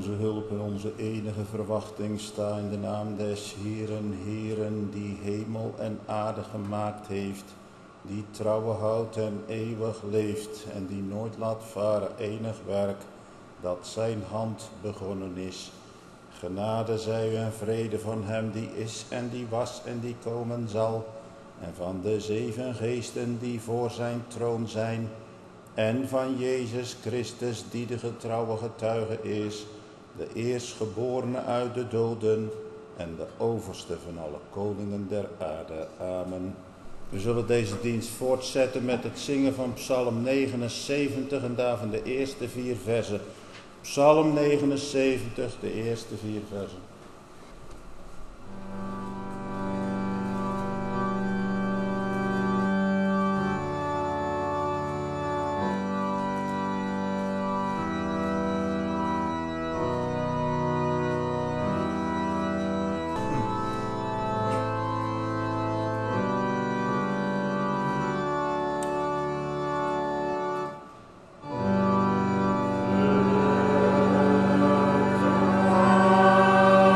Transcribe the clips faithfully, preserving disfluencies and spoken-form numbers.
onze hulp en onze enige verwachting sta in de naam des Heeren, Heeren, die hemel en aarde gemaakt heeft, die trouwe houdt en eeuwig leeft en die nooit laat varen enig werk dat zijn hand begonnen is. Genade zij u en vrede van hem die is en die was en die komen zal, en van de zeven geesten die voor zijn troon zijn, en van Jezus Christus die de getrouwe getuige is, de eerstgeborene uit de doden en de overste van alle koningen der aarde. Amen. We zullen deze dienst voortzetten met het zingen van Psalm negenenzeventig en daarvan de eerste vier versen. Psalm negenenzeventig, de eerste vier versen. Amen.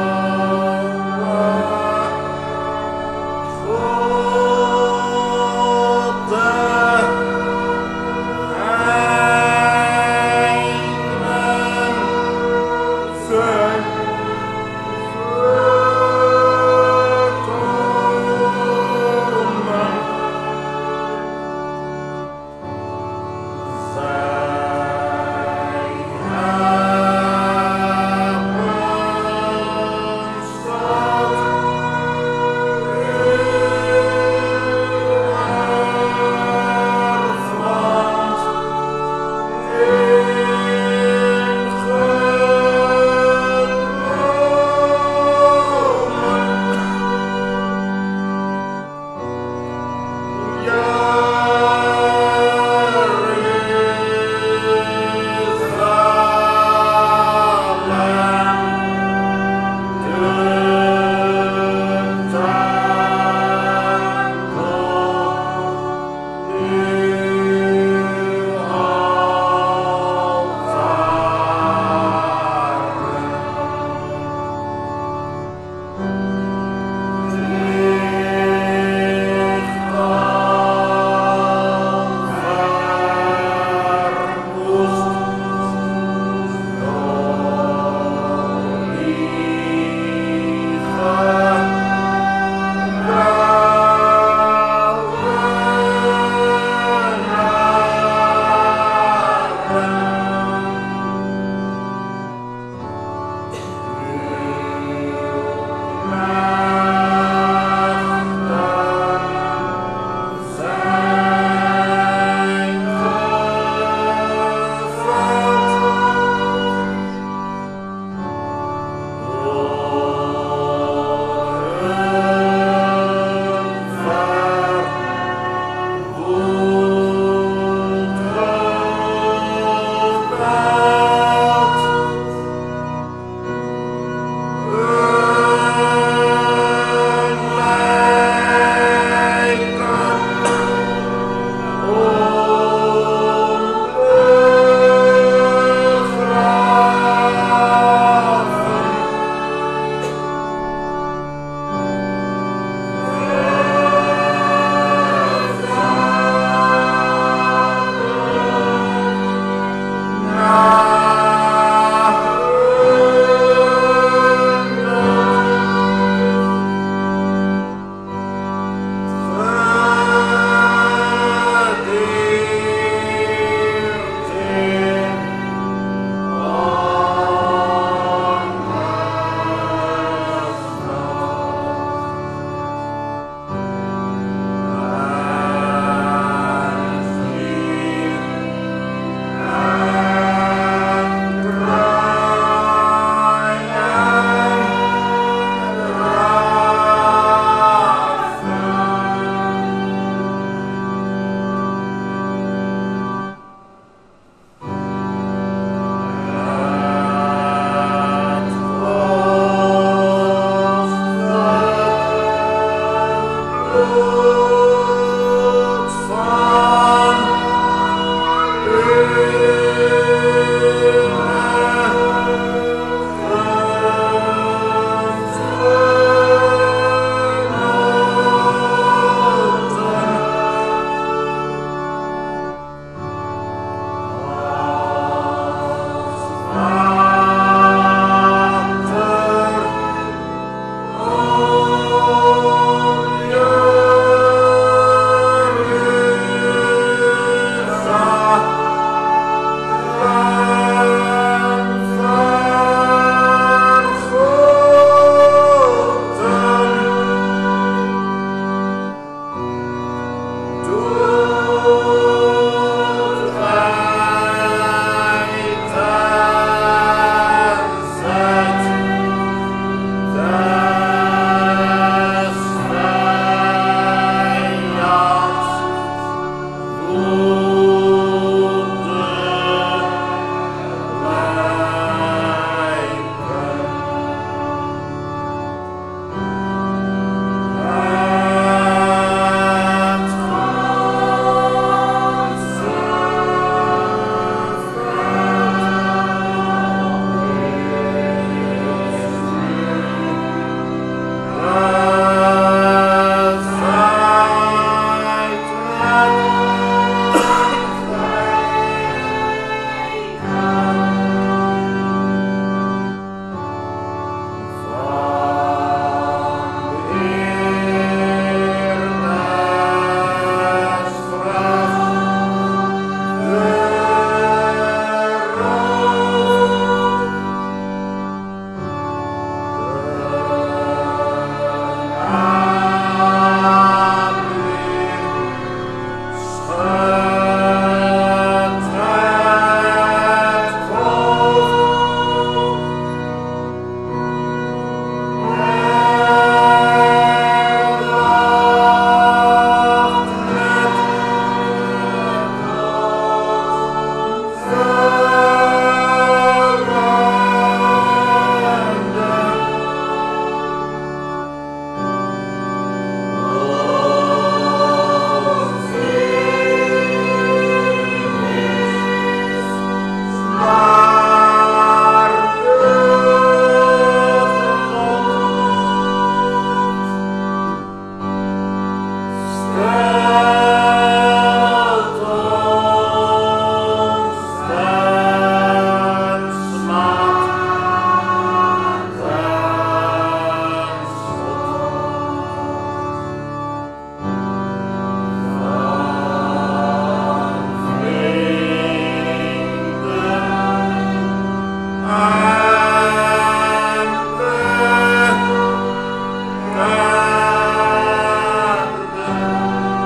Amen.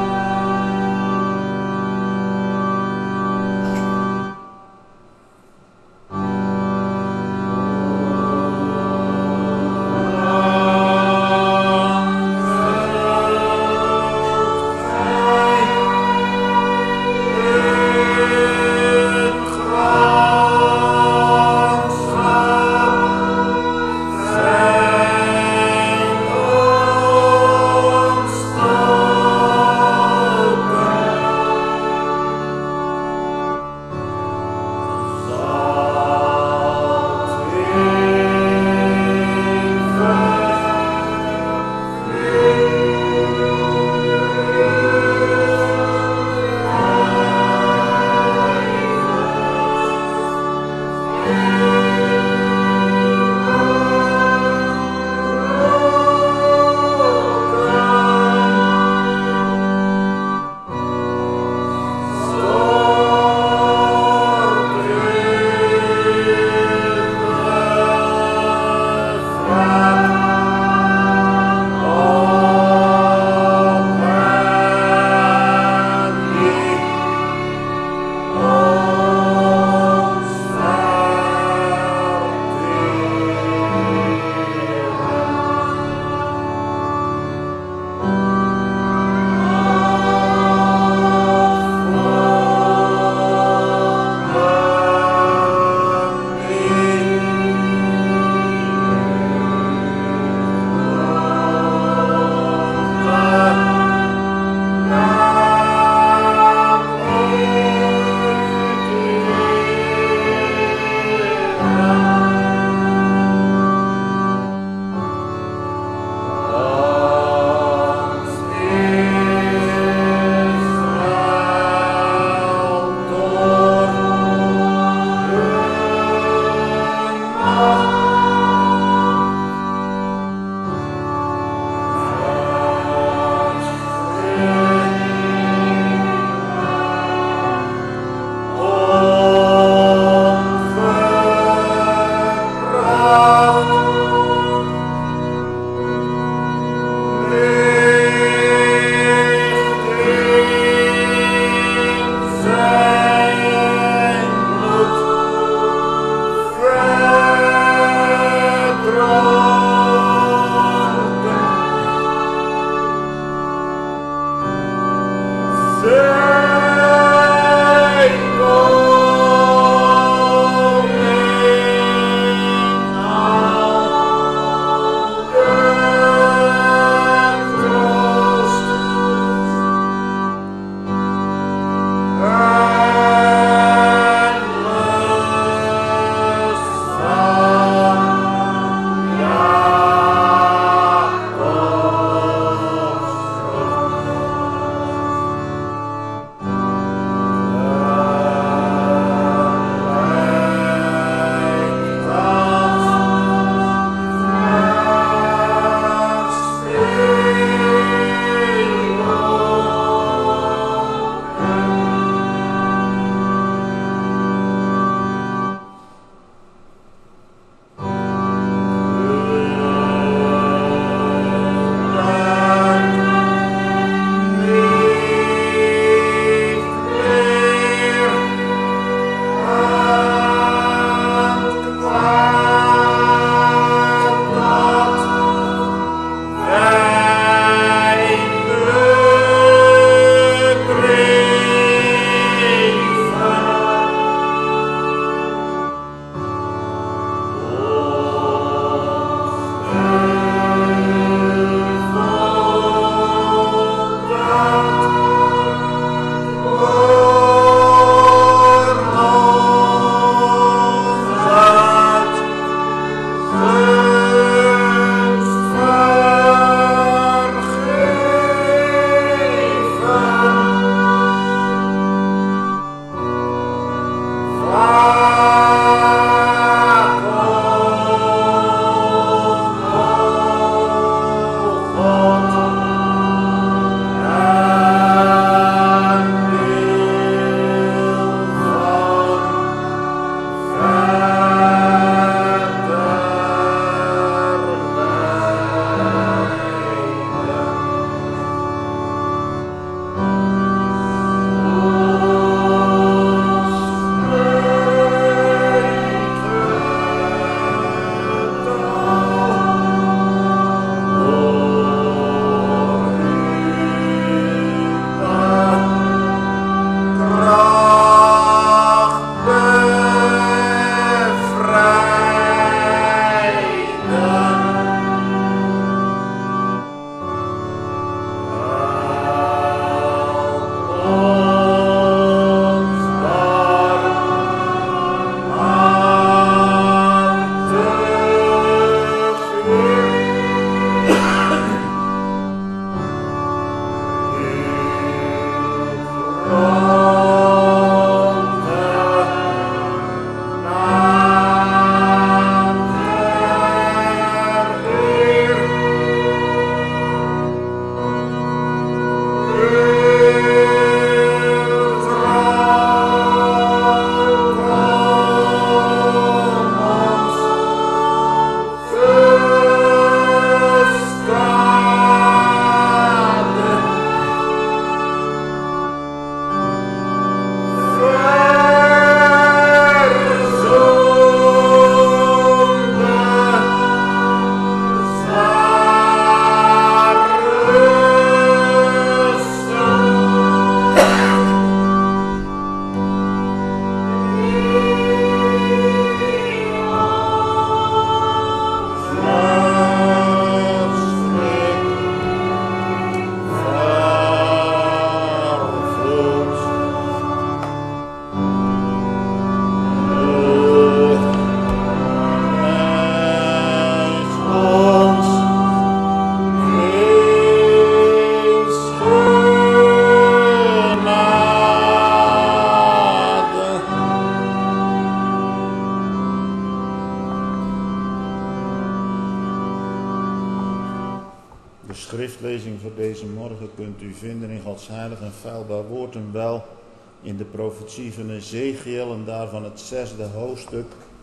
deze morgen kunt u vinden in Gods heilig en feilbaar woord en wel in de profetie van Ezechiel en daarvan het zesde hoofdstuk.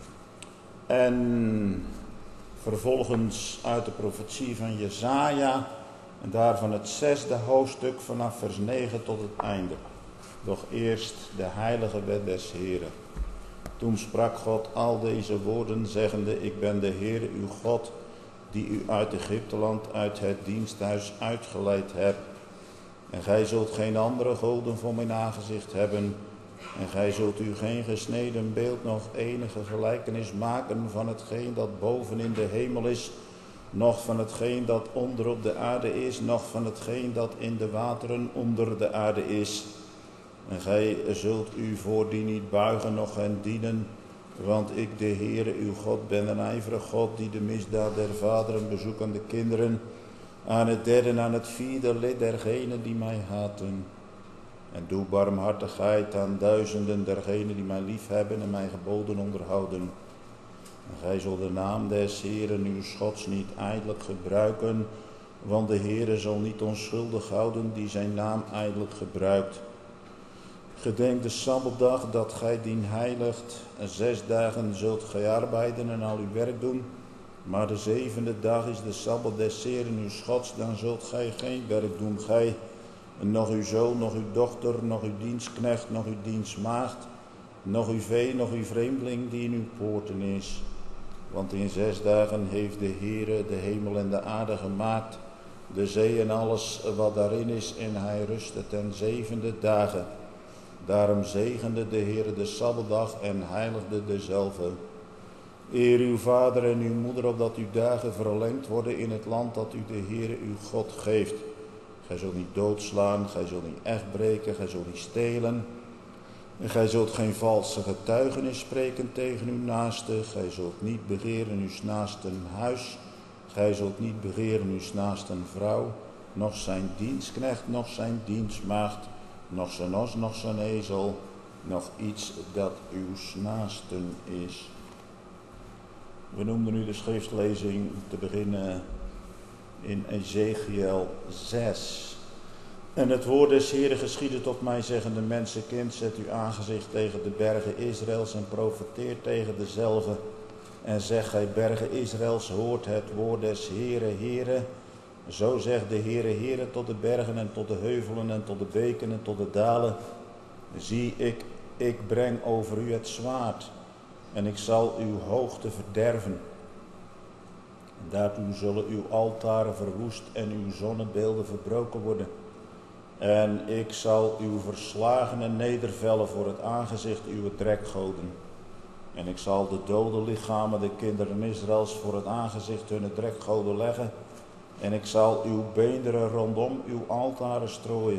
En vervolgens uit de profetie van Jesaja en daarvan het zesde hoofdstuk vanaf vers negen tot het einde. Doch eerst de heilige wet des Heren. Toen sprak God al deze woorden, zeggende: Ik ben de Heere uw God, die u uit Egypteland, uit het diensthuis uitgeleid heb. En gij zult geen andere goden voor mijn aangezicht hebben. En gij zult u geen gesneden beeld, nog enige gelijkenis maken van hetgeen dat boven in de hemel is, noch van hetgeen dat onder op de aarde is, noch van hetgeen dat in de wateren onder de aarde is. En gij zult u voor die niet buigen, noch hen dienen, want ik, de Heere uw God, ben een ijverig God, die de misdaad der vaderen bezoekt aan de kinderen, aan het derde en aan het vierde lid dergenen die mij haten. En doe barmhartigheid aan duizenden dergenen die mij lief hebben en mijn geboden onderhouden. En gij zult de naam des Heeren uw Gods niet ijdelijk gebruiken, want de Heere zal niet onschuldig houden die zijn naam ijdelijk gebruikt. Gedenk de Sabbatdag dat gij dien heiligt. Zes dagen zult gij arbeiden en al uw werk doen. Maar de zevende dag is de Sabbat des Heeren uw Gods. Dan zult gij geen werk doen. Gij, nog uw zoon, nog uw dochter, nog uw dienstknecht, nog uw dienstmaagd, nog uw vee, nog uw vreemdeling die in uw poorten is. Want in zes dagen heeft de Heere de hemel en de aarde gemaakt, de zee en alles wat daarin is, en hij rustte ten zevende dagen. Daarom zegende de Heere de Sabbatdag en heiligde dezelve. Eer uw vader en uw moeder, opdat uw dagen verlengd worden in het land dat u de Heere uw God geeft. Gij zult niet doodslaan, gij zult niet echt breken, gij zult niet stelen. En gij zult geen valse getuigenis spreken tegen uw naaste. Gij zult niet begeren uw naasten huis. Gij zult niet begeren uw naasten vrouw, noch zijn dienstknecht, noch zijn dienstmaagd, nog zijn os, nog zijn ezel, nog iets dat uw naasten is. We noemden nu de schriftlezing te beginnen in Ezechiel zes. En het woord des Heeren geschiedde tot mij, zeggende: mensenkind, zet uw aangezicht tegen de bergen Israëls en profeteer tegen dezelve. En zeg: gij bergen Israëls, hoort het woord des Heeren, Heere. Zo zegt de Heere, Heere, tot de bergen en tot de heuvelen en tot de beken en tot de dalen. Zie, ik, ik breng over u het zwaard en ik zal uw hoogte verderven. En daartoe zullen uw altaren verwoest en uw zonnebeelden verbroken worden. En ik zal uw verslagenen nedervellen voor het aangezicht uw drekgoden. En ik zal de dode lichamen de kinderen Israëls voor het aangezicht hun drekgoden leggen. En ik zal uw beenderen rondom uw altaren strooien.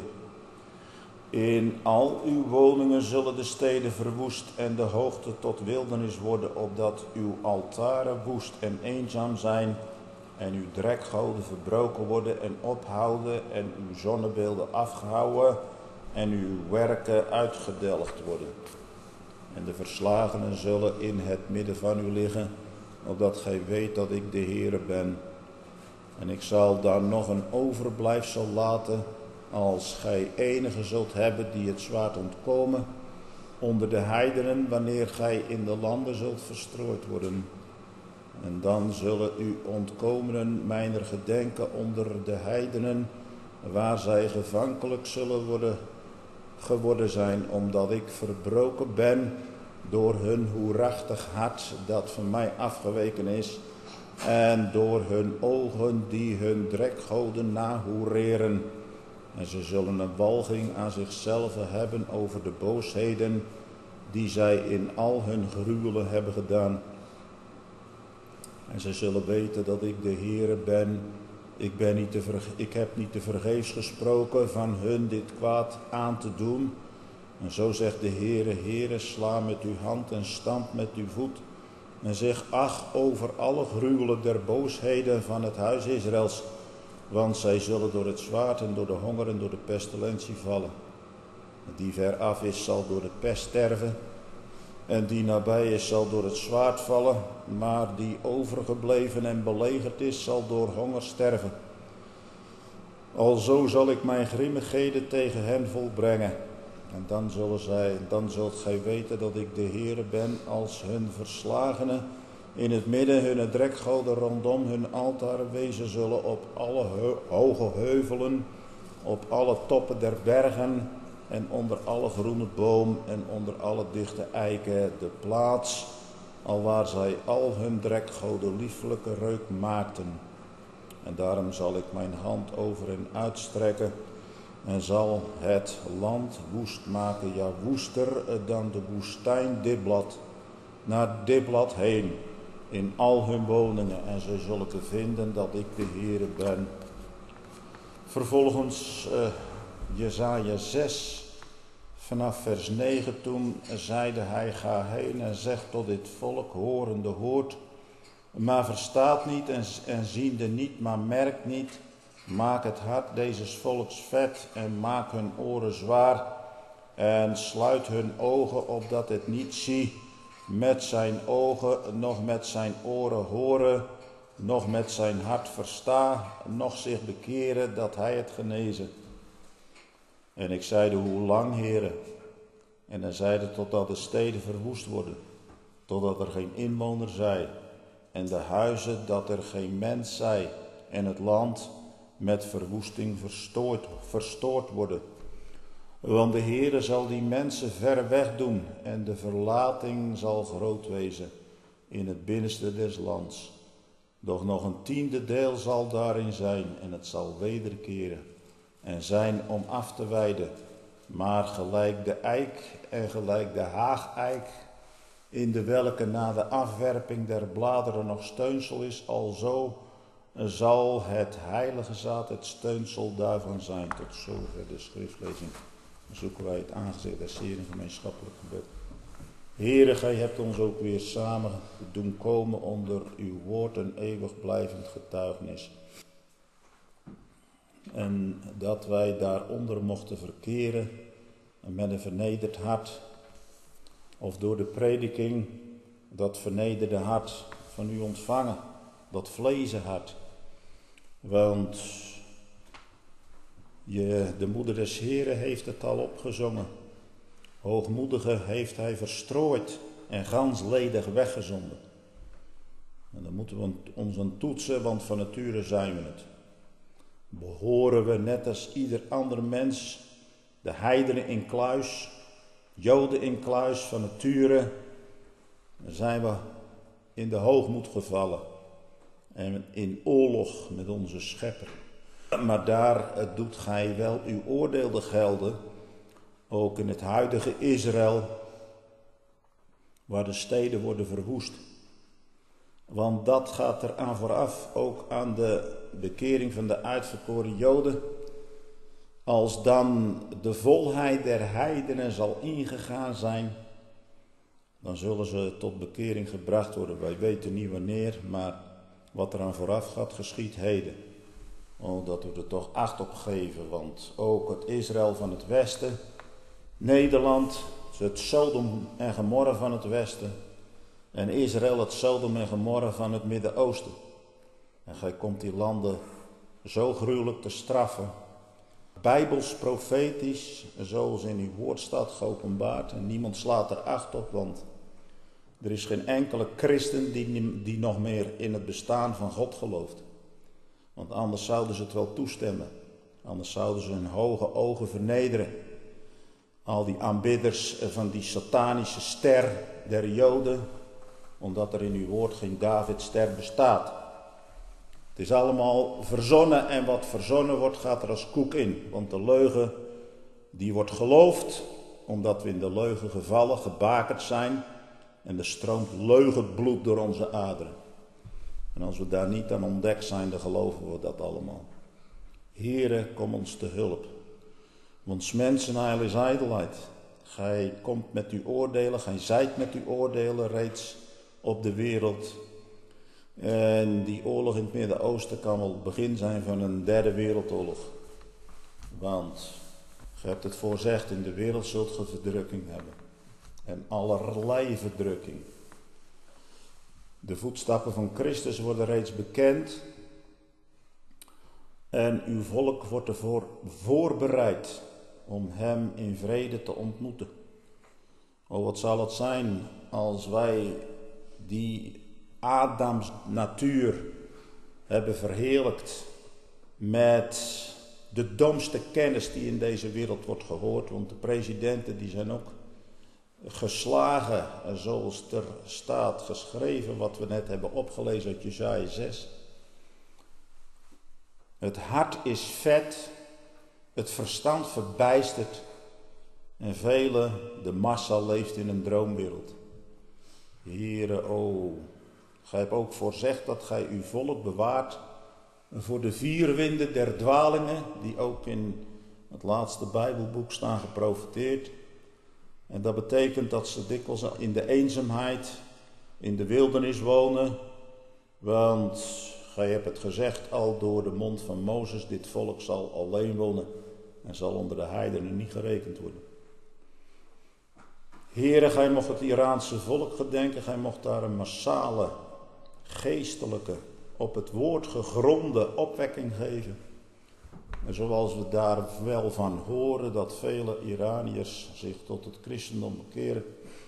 In al uw woningen zullen de steden verwoest en de hoogte tot wildernis worden, opdat uw altaren woest en eenzaam zijn en uw drekgoden verbroken worden en ophouden en uw zonnebeelden afgehouden en uw werken uitgedelgd worden. En de verslagenen zullen in het midden van u liggen, opdat gij weet dat ik de Heere ben. En ik zal daar nog een overblijfsel laten, als gij enige zult hebben die het zwaard ontkomen, onder de heidenen, wanneer gij in de landen zult verstrooid worden. En dan zullen u ontkomenen mijner gedenken onder de heidenen, waar zij gevankelijk zullen worden, geworden zijn, omdat ik verbroken ben door hun hoerachtig hart dat van mij afgeweken is, en door hun ogen die hun drekgoden nahoereren. En ze zullen een walging aan zichzelf hebben over de boosheden die zij in al hun gruwelen hebben gedaan. En ze zullen weten dat ik de Heere ben. Ik, ben niet te verge- ik heb niet te vergeefs gesproken van hun dit kwaad aan te doen. En zo zegt de Heere, Heere, sla met uw hand en stamp met uw voet. En zeg: ach, over alle gruwelen der boosheden van het huis Israëls. Want zij zullen door het zwaard en door de honger en door de pestilentie vallen. Die ver af is, zal door de pest sterven. En die nabij is, zal door het zwaard vallen. Maar die overgebleven en belegerd is, zal door honger sterven. Alzo zal ik mijn grimmigheden tegen hen volbrengen. En dan zullen zij, dan zult gij weten dat ik de Heere ben als hun verslagene. In het midden hunne drekgoden rondom hun altaren wezen zullen op alle heu- hoge heuvelen, op alle toppen der bergen en onder alle groene boom en onder alle dichte eiken de plaats, alwaar zij al hun drekgoden lieflijke reuk maakten. En daarom zal ik mijn hand over hen uitstrekken en zal het land woest maken, ja woester dan de woestijn Diblat, naar Diblat heen, in al hun woningen. En zij zullen bevinden dat ik de Heere ben. Vervolgens uh, Jesaja zes, vanaf vers negen, toen zeide hij, ga heen en zeg tot dit volk, horende hoort, maar verstaat niet en, en ziende niet, maar merkt niet. Maak het hart dezes volks vet en maak hun oren zwaar en sluit hun ogen opdat het niet zie, met zijn ogen, nog met zijn oren horen, nog met zijn hart versta, nog zich bekeren dat hij het genezen. En ik zeide, hoe lang, Heere? En hij zeide, totdat de steden verwoest worden, totdat er geen inwoner zij, en de huizen dat er geen mens zij, en het land met verwoesting verstoord, verstoord worden. Want de Heere zal die mensen ver weg doen, en de verlating zal groot wezen in het binnenste des lands. Doch nog een tiende deel zal daarin zijn, en het zal wederkeren en zijn om af te weiden. Maar gelijk de eik en gelijk de haageik, in de welke na de afwerping der bladeren nog steunsel is, alzo zal het heilige zaad het steunsel daarvan zijn. Tot zover de schriftlezing. Dan zoeken wij het aangezicht des Heeren in gemeenschappelijk gebed. Heere, gij hebt ons ook weer samen doen komen onder uw woord en eeuwig blijvend getuigenis. En dat wij daaronder mochten verkeren met een vernederd hart, of door de prediking dat vernederde hart van u ontvangen, dat vlezen hart. Want je, de moeder des Heren heeft het al opgezongen. Hoogmoedige heeft hij verstrooid en gans ledig weggezonden. En dan moeten we ons aan toetsen, want van nature zijn we het. Behoren we net als ieder ander mens, de heidenen in kluis, Joden in kluis, van nature, dan zijn we in de hoogmoed gevallen en in oorlog met onze schepper. Maar daar doet gij wel uw oordeel gelden, ook in het huidige Israël, waar de steden worden verwoest. Want dat gaat er aan vooraf, ook aan de bekering van de uitverkoren Joden. Als dan de volheid der heidenen zal ingegaan zijn, dan zullen ze tot bekering gebracht worden. Wij weten niet wanneer, maar wat er aan vooraf gaat, geschiet heden. Oh, dat we er toch acht op geven, want ook het Israël van het westen, Nederland, het Sodom en Gomorra van het westen, en Israël het Sodom en Gomorra van het Midden-Oosten. En gij komt die landen zo gruwelijk te straffen, bijbels, profetisch, zoals in uw woord staat geopenbaard. En niemand slaat er acht op, want er is geen enkele christen die, die nog meer in het bestaan van God gelooft. Want anders zouden ze het wel toestemmen. Anders zouden ze hun hoge ogen vernederen. Al die aanbidders van die satanische ster der Joden, omdat er in uw woord geen Davidster bestaat. Het is allemaal verzonnen en wat verzonnen wordt gaat er als koek in. Want de leugen die wordt geloofd, omdat we in de leugen gevallen, gebakerd zijn. En er stroomt leugenbloed door onze aderen. En als we daar niet aan ontdekt zijn, dan geloven we dat allemaal. Heere, kom ons te hulp. Want 's mensen heil is ijdelheid. Gij komt met uw oordelen, gij zijt met uw oordelen reeds op de wereld. En die oorlog in het Midden-Oosten kan wel het begin zijn van een derde wereldoorlog. Want, gij hebt het voorzegd, in de wereld zult ge verdrukking hebben. En allerlei verdrukking. De voetstappen van Christus worden reeds bekend. En uw volk wordt ervoor voorbereid om hem in vrede te ontmoeten. O, wat zal het zijn als wij die Adams natuur hebben verheerlijkt met de domste kennis die in deze wereld wordt gehoord. Want de presidenten die zijn ook geslagen, zoals er staat geschreven, wat we net hebben opgelezen uit Jesaja zes. Het hart is vet, het verstand verbijstert en velen, de massa leeft in een droomwereld. Heere, o, gij hebt ook voorzegd dat gij uw volk bewaart voor de vier winden der dwalingen, die ook in het laatste Bijbelboek staan geprofeteerd. En dat betekent dat ze dikwijls in de eenzaamheid, in de wildernis wonen, want gij hebt het gezegd al door de mond van Mozes, dit volk zal alleen wonen en zal onder de heidenen niet gerekend worden. Heere, gij mocht het Iraanse volk gedenken, gij mocht daar een massale, geestelijke, op het woord gegronde opwekking geven. En zoals we daar wel van horen dat vele Iraniërs zich tot het christendom bekeren.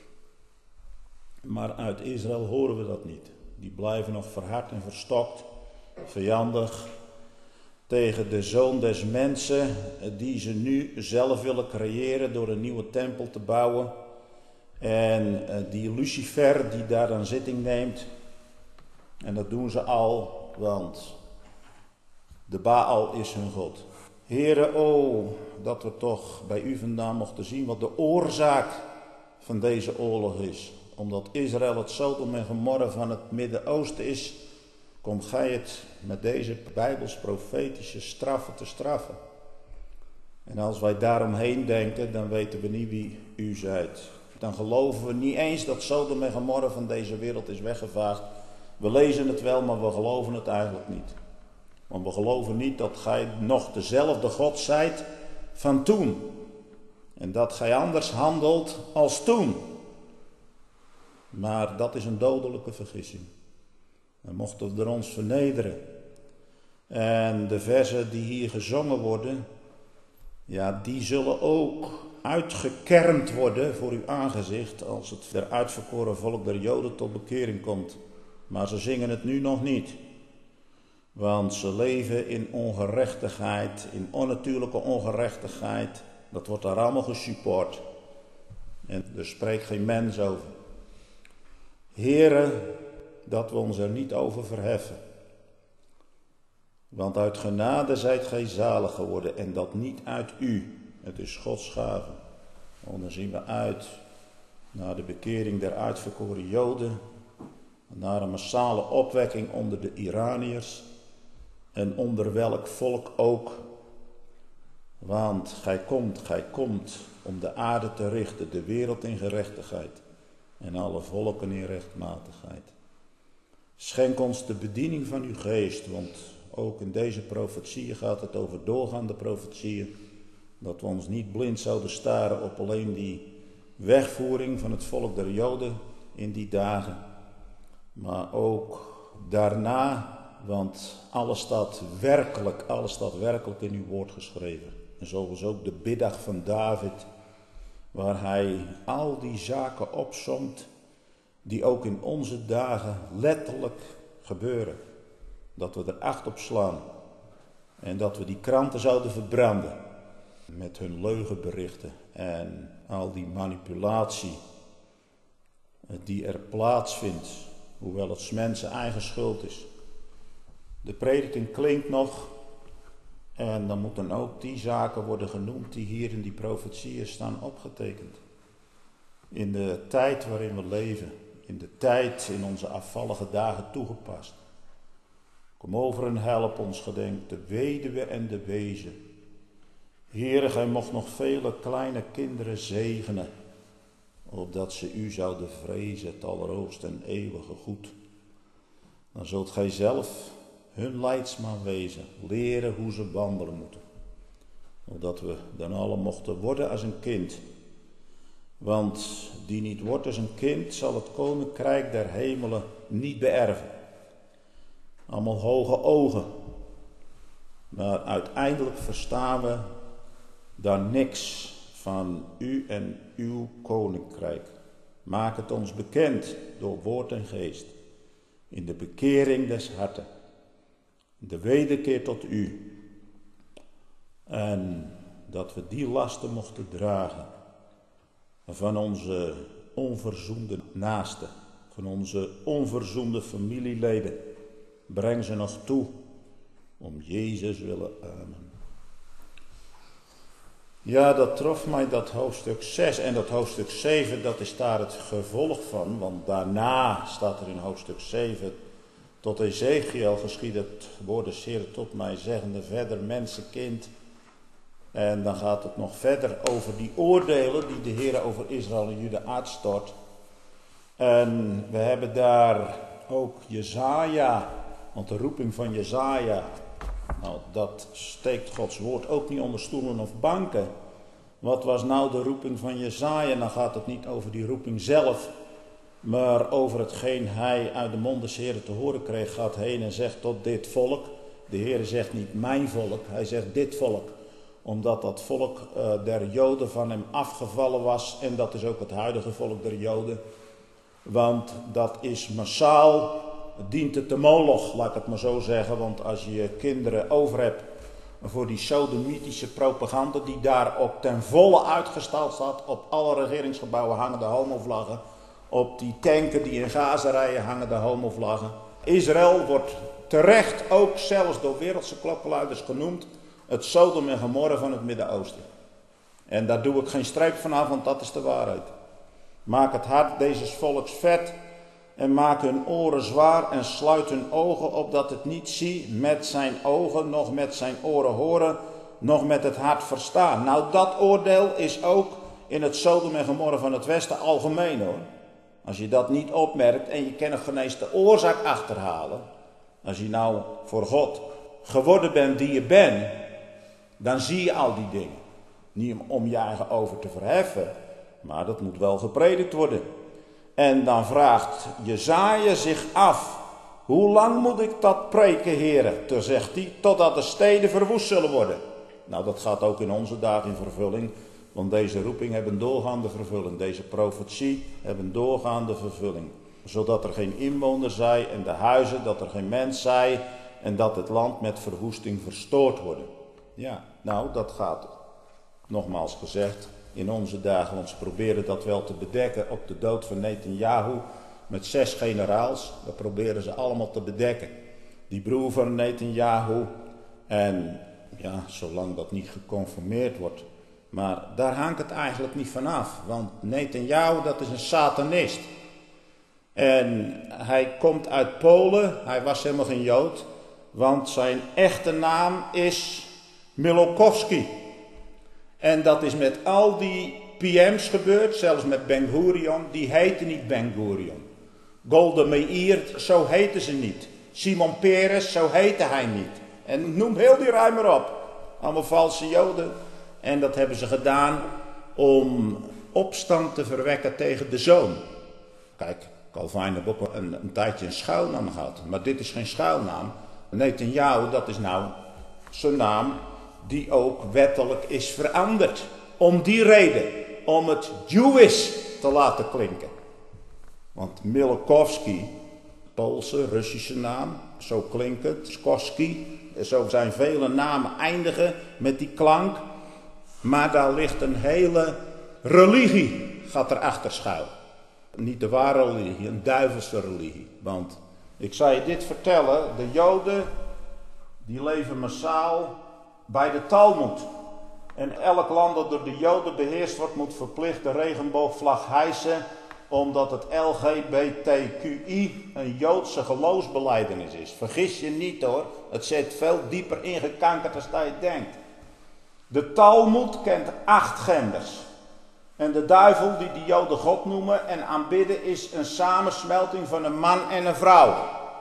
Maar uit Israël horen we dat niet. Die blijven nog verhard en verstokt, vijandig tegen de zoon des mensen die ze nu zelf willen creëren door een nieuwe tempel te bouwen. En die Lucifer die daar dan zitting neemt. En dat doen ze al, want de Baal is hun God. Heere, o, dat we toch bij u vandaan mochten zien wat de oorzaak van deze oorlog is. Omdat Israël het Sodom en Gomorra van het Midden-Oosten is, komt gij het met deze bijbels-profetische straffen te straffen. En als wij daaromheen denken, dan weten we niet wie u zijt. Dan geloven we niet eens dat Sodom en Gomorra van deze wereld is weggevaagd. We lezen het wel, maar we geloven het eigenlijk niet. Want we geloven niet dat gij nog dezelfde God zijt van toen. En dat gij anders handelt als toen. Maar dat is een dodelijke vergissing. Dan mochten we er ons vernederen. En de verzen die hier gezongen worden, ja, die zullen ook uitgekermd worden voor uw aangezicht als het der uitverkoren volk der Joden tot bekering komt. Maar ze zingen het nu nog niet. Want ze leven in ongerechtigheid, in onnatuurlijke ongerechtigheid. Dat wordt daar allemaal gesupport. En er spreekt geen mens over. Heere, dat we ons er niet over verheffen. Want uit genade zijt gij zalig geworden en dat niet uit u. Het is Gods gave. Want dan zien we uit naar de bekering der uitverkoren Joden. Naar een massale opwekking onder de Iraniërs. En onder welk volk ook. Want gij komt, gij komt om de aarde te richten, de wereld in gerechtigheid. En alle volken in rechtmatigheid. Schenk ons de bediening van uw geest, want ook in deze profetieën gaat het over doorgaande profetieën. Dat we ons niet blind zouden staren op alleen die wegvoering van het volk der Joden in die dagen. Maar ook daarna, want alles staat werkelijk, alles staat werkelijk in uw woord geschreven. En zoals ook de biddag van David, waar hij al die zaken opsomt die ook in onze dagen letterlijk gebeuren. Dat we er acht op slaan en dat we die kranten zouden verbranden met hun leugenberichten en al die manipulatie die er plaatsvindt, hoewel het 's mensen eigen schuld is. De prediking klinkt nog en dan moeten ook die zaken worden genoemd die hier in die profetieën staan opgetekend. In de tijd waarin we leven, in de tijd in onze afvallige dagen toegepast. Kom over en help ons, gedenk de weduwe en de wezen. Heere, gij mocht nog vele kleine kinderen zegenen, opdat ze u zouden vrezen, het allerhoogste en eeuwige goed. Dan zult gij zelf hun leidsman wezen, leren hoe ze wandelen moeten. Opdat we dan alle mochten worden als een kind. Want die niet wordt als een kind, zal het koninkrijk der hemelen niet beërven. Allemaal hoge ogen. Maar uiteindelijk verstaan we daar niks van u en uw koninkrijk. Maak het ons bekend door woord en geest. In de bekering des harten. De wederkeer tot u. En dat we die lasten mochten dragen. Van onze onverzoende naasten. Van onze onverzoende familieleden. Breng ze nog toe. Om Jezus willen. Amen. Ja, dat trof mij, dat hoofdstuk zes en dat hoofdstuk zeven, dat is daar het gevolg van. Want daarna staat er in hoofdstuk zeven, tot Ezekiel geschied het woord des Heeren tot mij zeggende, verder mensenkind. En dan gaat het nog verder over die oordelen die de Heer over Israël en Juda uitstort. En we hebben daar ook Jesaja, want de roeping van Jesaja, nou, dat steekt Gods woord ook niet onder stoelen of banken. Wat was nou de roeping van Jesaja? Dan gaat het niet over die roeping zelf, maar over hetgeen hij uit de mond des Heren te horen kreeg. Gaat heen en zegt tot dit volk. De Heer zegt niet mijn volk, hij zegt dit volk. Omdat dat volk uh, der Joden van hem afgevallen was. En dat is ook het huidige volk der Joden. Want dat is massaal. Dient het de moloch, laat ik het maar zo zeggen. Want als je je kinderen over hebt voor die sodomitische propaganda die daar ook ten volle uitgestald staat. Op alle regeringsgebouwen hangen de homovlaggen. Op die tanken die in Gaza rijden hangen de homovlaggen. Israël wordt terecht ook zelfs door wereldse klokkenluiders genoemd. Het Sodom en Gomorra van het Midden-Oosten. En daar doe ik geen streep van af, want dat is de waarheid. Maak het hart deze volks vet. En maak hun oren zwaar en sluit hun ogen opdat het niet zie met zijn ogen, nog met zijn oren horen, nog met het hart verstaan. Nou, dat oordeel is ook in het Sodom en Gomorra van het Westen algemeen hoor. Als je dat niet opmerkt en je kan nog geen eens de oorzaak achterhalen. Als je nou voor God geworden bent die je bent, dan zie je al die dingen. Niet om je eigen over te verheffen, maar dat moet wel gepredikt worden. En dan vraagt Jesaja zich af, hoe lang moet ik dat preken, heren? Toen zegt hij, totdat de steden verwoest zullen worden. Nou, dat gaat ook in onze dagen in vervulling, want deze roeping heeft een doorgaande vervulling. Deze profetie heeft een doorgaande vervulling. Zodat er geen inwoner zij en de huizen, dat er geen mens zij en dat het land met verwoesting verstoord wordt. Ja, nou, dat gaat, nogmaals gezegd, in onze dagen, want ze proberen dat wel te bedekken op de dood van Netanyahu met zes generaals. Dat proberen ze allemaal te bedekken. Die broer van Netanyahu. En ja, zolang dat niet geconfirmeerd wordt. Maar daar hangt het eigenlijk niet vanaf. Want Netanyahu, dat is een satanist. En hij komt uit Polen. Hij was helemaal geen Jood. Want zijn echte naam is Milokowski. En dat is met al die P M's gebeurd, zelfs met Ben-Gurion, die heette niet Ben-Gurion. Golda Meir, zo heette ze niet. Simon Peres, zo heette hij niet. En noem heel die rij maar op. Allemaal valse Joden. En dat hebben ze gedaan om opstand te verwekken tegen de zoon. Kijk, Calvijn heeft ook een, een tijdje een schuilnaam gehad. Maar dit is geen schuilnaam. Netanyahu, dat is nou zijn naam die ook wettelijk is veranderd. Om die reden, om het Jewish te laten klinken. Want Milokowski, Poolse, Russische naam, zo klinkt het, Skoski. Zo zijn vele namen eindigen met die klank. Maar daar ligt een hele religie, gaat erachter schuil. Niet de ware religie, een duivelse religie. Want ik zal je dit vertellen, de Joden die leven massaal bij de Talmud. En elk land dat door de Joden beheerst wordt, moet verplicht de regenboogvlag hijsen, omdat het L G B T Q I een Joodse geloofsbelijdenis is. Vergis je niet hoor, het zit veel dieper ingekankerd dan dat je denkt. De Talmud kent acht genders. En de duivel die de Joden God noemen en aanbidden is een samensmelting van een man en een vrouw.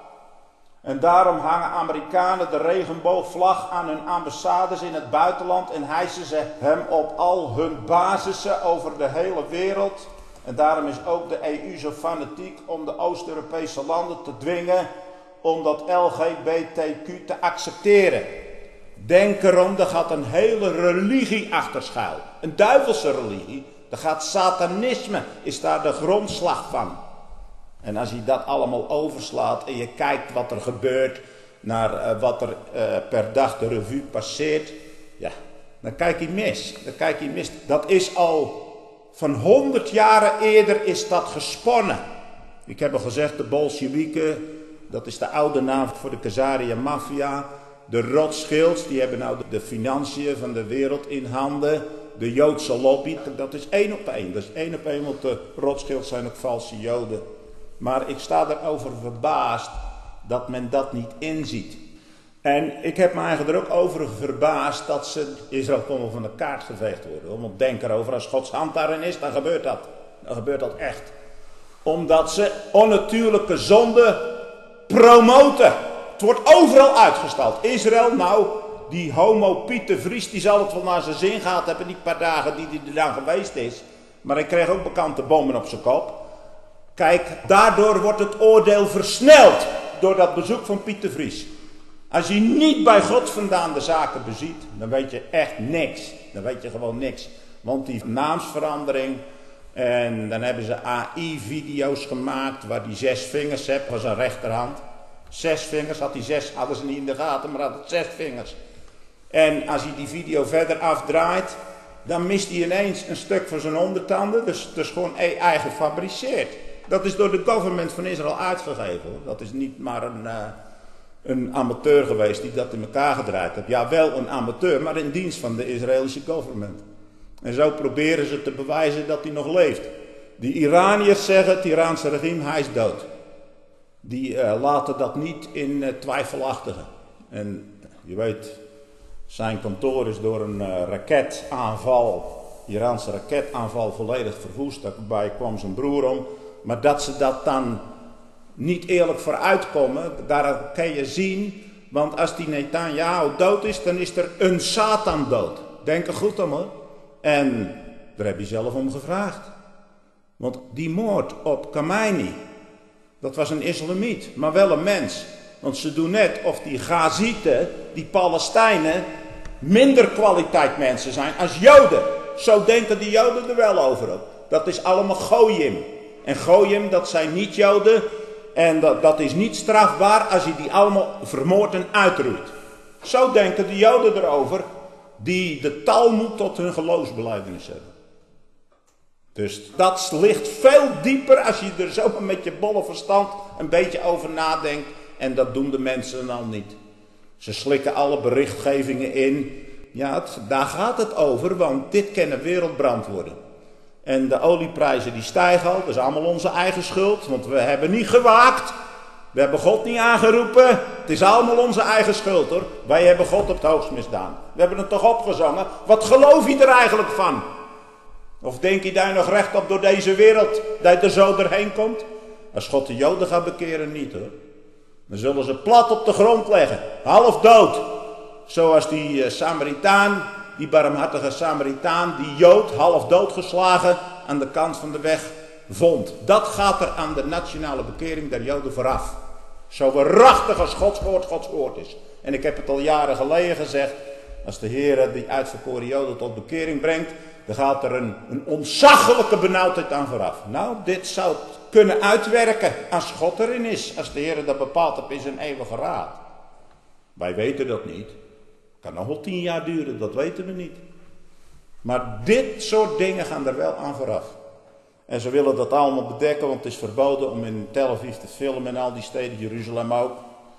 En daarom hangen Amerikanen de regenboogvlag aan hun ambassades in het buitenland en hijsen ze hem op al hun basissen over de hele wereld. En daarom is ook de E U zo fanatiek om de Oost-Europese landen te dwingen om dat L G B T Q te accepteren. Denk erom, daar gaat een hele religie achter schuil. Een duivelse religie. Daar gaat satanisme, is daar de grondslag van. En als je dat allemaal overslaat en je kijkt wat er gebeurt, naar uh, wat er uh, per dag de revue passeert, ja, dan kijk je mis. Dan kijk je mis. Dat is al van honderd jaren eerder is dat gesponnen. Ik heb al gezegd, de Bolsjewieken, dat is de oude naam voor de Khazaria maffia. De Rothschilds, die hebben nou de financiën van de wereld in handen. De Joodse lobby, dat is één op één. Dat is één op één, want de Rothschilds zijn ook valse Joden. Maar ik sta erover verbaasd dat men dat niet inziet. En ik heb me eigenlijk er ook over verbaasd dat ze Israël kon van de kaart geveegd worden. Want denk erover, als Gods hand daarin is, dan gebeurt dat. Dan gebeurt dat echt. Omdat ze onnatuurlijke zonde promoten. Het wordt overal uitgestald. Israël, nou, die homo Piet de Vries, die zal het wel naar zijn zin gehad hebben, die paar dagen die hij er dan geweest is. Maar hij kreeg ook bekante bommen op zijn kop. Kijk, daardoor wordt het oordeel versneld door dat bezoek van Piet de Vries. Als je niet bij God vandaan de zaken beziet, dan weet je echt niks. Dan weet je gewoon niks. Want die naamsverandering, en dan hebben ze A I-video's gemaakt waar die zes vingers hebt, was een rechterhand. Zes vingers, had die zes, hadden ze niet in de gaten, maar had het zes vingers. En als hij die video verder afdraait, dan mist hij ineens een stuk van zijn ondertanden. Dus het is gewoon A I gefabriceerd. Dat is door de government van Israël uitgegeven. Hoor. Dat is niet maar een, uh, een amateur geweest die dat in elkaar gedraaid heeft. Ja, wel een amateur, maar in dienst van de Israëlische government. En zo proberen ze te bewijzen dat hij nog leeft. Die Iraniërs zeggen, het Iraanse regime, hij is dood. Die uh, laten dat niet in uh, twijfelachtigen. En je weet, zijn kantoor is door een uh, raketaanval, Iraanse raketaanval, volledig verwoest. Daarbij kwam zijn broer om. Maar dat ze dat dan niet eerlijk vooruitkomen, daar kan je zien. Want als die Netanyahu dood is, dan is er een Satan dood. Denk er goed om hoor. En daar heb je zelf om gevraagd. Want die moord op Khamenei, dat was een islamiet, maar wel een mens. Want ze doen net of die Gazieten, die Palestijnen, minder kwaliteit mensen zijn als Joden. Zo denken die Joden er wel over op. Dat is allemaal Goyim. En Goyim, dat zijn niet Joden. En dat, dat is niet strafbaar als je die allemaal vermoordt en uitroeit. Zo denken de Joden erover, die de Talmud tot hun geloofsbelijdenis hebben. Dus dat ligt veel dieper als je er zo met je bolle verstand een beetje over nadenkt. En dat doen de mensen al niet. Ze slikken alle berichtgevingen in. Ja, het, daar gaat het over, want dit kan een wereldbrand worden. En de olieprijzen die stijgen al, dat is allemaal onze eigen schuld. Want we hebben niet gewaakt. We hebben God niet aangeroepen. Het is allemaal onze eigen schuld hoor. Wij hebben God op het hoogst misdaan. We hebben het toch opgezongen. Wat geloof je er eigenlijk van? Of denk je daar nog recht op door deze wereld, dat je er zo doorheen komt? Als God de Joden gaat bekeren, niet hoor. Dan zullen ze plat op de grond leggen, half dood. Zoals die uh, Samaritaan, die barmhartige Samaritaan, die Jood, half doodgeslagen, aan de kant van de weg vond. Dat gaat er aan de nationale bekering der Joden vooraf. Zo waarachtig als Gods woord Gods woord is. En ik heb het al jaren geleden gezegd, als de Heer die uitverkoren Joden tot bekering brengt, dan gaat er een, een ontzaglijke benauwdheid aan vooraf. Nou, dit zou het kunnen uitwerken als God erin is. Als de Heer dat bepaald heeft in zijn eeuwige raad. Wij weten dat niet. Kan nog wel tien jaar duren, dat weten we niet. Maar dit soort dingen gaan er wel aan vooraf. En ze willen dat allemaal bedekken, want het is verboden om in Tel Aviv te filmen en al die steden, Jeruzalem ook.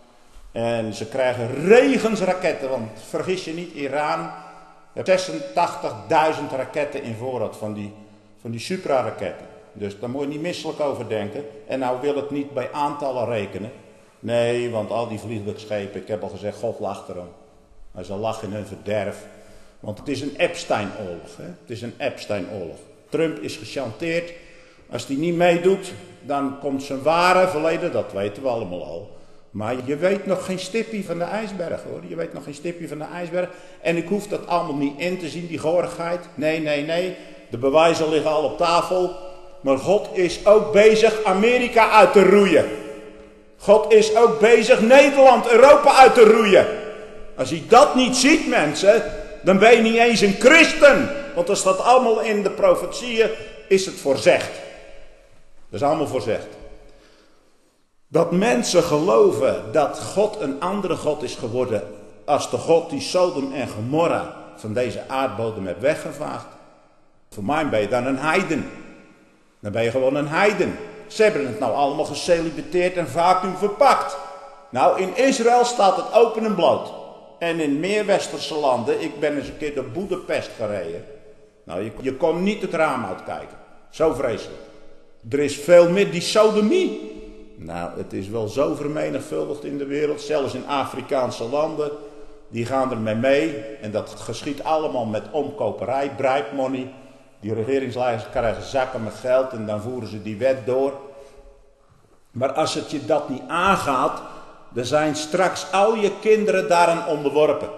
En ze krijgen regens raketten, want vergis je niet, Iran heeft zesentachtigduizend raketten in voorraad van die, van die supra-raketten. Dus daar moet je niet misselijk over denken. En nou wil het niet bij aantallen rekenen. Nee, want al die vliegtuigschepen, ik heb al gezegd, God lacht erom. Hij zal lachen in hun verderf. Want het is een Epstein-oorlog. Hè? Het is een Epstein-oorlog. Trump is gechanteerd. Als hij niet meedoet, dan komt zijn ware verleden, dat weten we allemaal al. Maar je weet nog geen stipje van de ijsberg hoor. Je weet nog geen stipje van de ijsberg. En ik hoef dat allemaal niet in te zien, die goorigheid. Nee, nee, nee. De bewijzen liggen al op tafel. Maar God is ook bezig Amerika uit te roeien. God is ook bezig Nederland, Europa uit te roeien. Als je dat niet ziet, mensen, dan ben je niet eens een christen. Want dat staat allemaal in de profetieën, is het voorzegd. Dat is allemaal voorzegd. Dat mensen geloven dat God een andere God is geworden als de God die Sodom en Gomorra van deze aardbodem heeft weggevaagd. Voor mij ben je dan een heiden. Dan ben je gewoon een heiden. Ze hebben het nou allemaal gecelibiteerd en vacuüm verpakt. Nou, in Israël staat het open en bloot. En in meer westerse landen, ik ben eens een keer door Boedapest gereden. Nou, je, je kon niet het raam uitkijken. Zo vreselijk. Er is veel meer die sodomie. Nou, het is wel zo vermenigvuldigd in de wereld, zelfs in Afrikaanse landen. Die gaan ermee mee en dat geschiet allemaal met omkoperij, bribe money. Die regeringsleiders krijgen zakken met geld en dan voeren ze die wet door. Maar als het je dat niet aangaat, dan zijn straks al je kinderen daaraan onderworpen.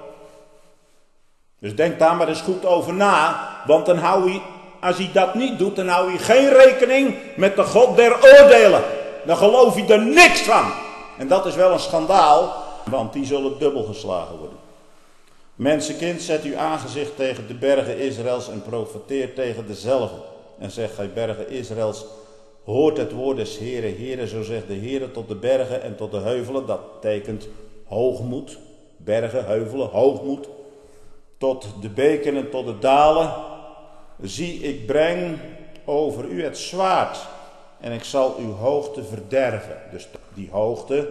Dus denk daar maar eens goed over na, want dan hou je, als hij dat niet doet, dan hou je geen rekening met de God der oordelen. Dan geloof je er niks van. En dat is wel een schandaal, want die zullen dubbel geslagen worden. Mensenkind, zet uw aangezicht tegen de bergen Israëls en profeteer tegen dezelfde. En zeg, gij bergen Israëls, hoort het woord des Heeren. Heere, zo zegt de Heere tot de bergen en tot de heuvelen. Dat betekent hoogmoed. Bergen, heuvelen, hoogmoed. Tot de beken en tot de dalen. Zie, ik breng over u het zwaard. En ik zal uw hoogte verderven. Dus die hoogte,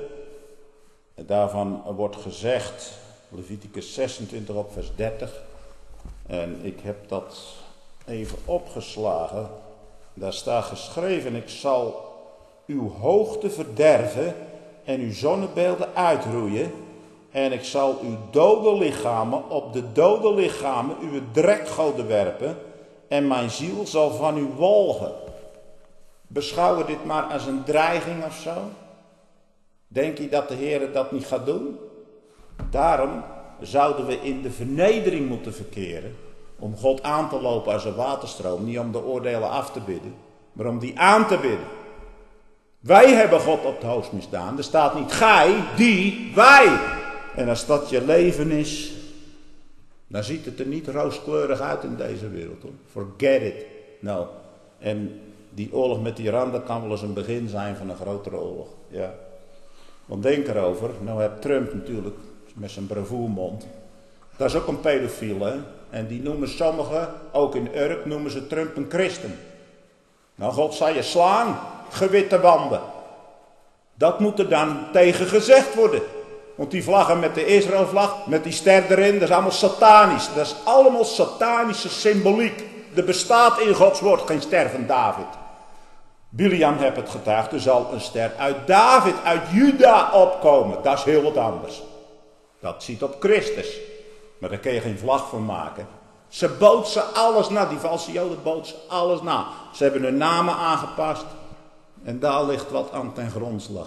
daarvan wordt gezegd, Leviticus zesentwintig op vers dertig. En ik heb dat even opgeslagen. Daar staat geschreven, ik zal uw hoogte verderven en uw zonnebeelden uitroeien. En ik zal uw dode lichamen op de dode lichamen uw drekgoden werpen. En mijn ziel zal van u walgen. Beschouwen dit maar als een dreiging of zo? Denk je dat de Heer dat niet gaat doen? Daarom zouden we in de vernedering moeten verkeren. Om God aan te lopen als een waterstroom. Niet om de oordelen af te bidden. Maar om die aan te bidden. Wij hebben God op het hoogst misdaan. Er staat niet gij, die, wij. En als dat je leven is. Dan ziet het er niet rooskleurig uit in deze wereld. Hoor. Forget it. Nou. En die oorlog met Iran, dat kan wel eens een begin zijn van een grotere oorlog. Ja. Want denk erover. Nou heeft Trump natuurlijk met zijn bravoermond. Dat is ook een pedofiel, hè. En die noemen sommigen, ook in Urk, noemen ze Trump een christen. Nou, God zal je slaan, gewitte wanden. Dat moet er dan tegen gezegd worden. Want die vlaggen met de Israëlvlag, met die ster erin, dat is allemaal satanisch. Dat is allemaal satanische symboliek. Er bestaat in Gods woord geen ster van David. Biliam heeft het getuigd, er zal een ster uit David, uit Juda opkomen. Dat is heel wat anders. Dat ziet op Christus. Maar daar kun je geen vlag van maken. Ze bootsen alles na. Die valse joden bootsen alles na. Ze hebben hun namen aangepast. En daar ligt wat aan ten grondslag.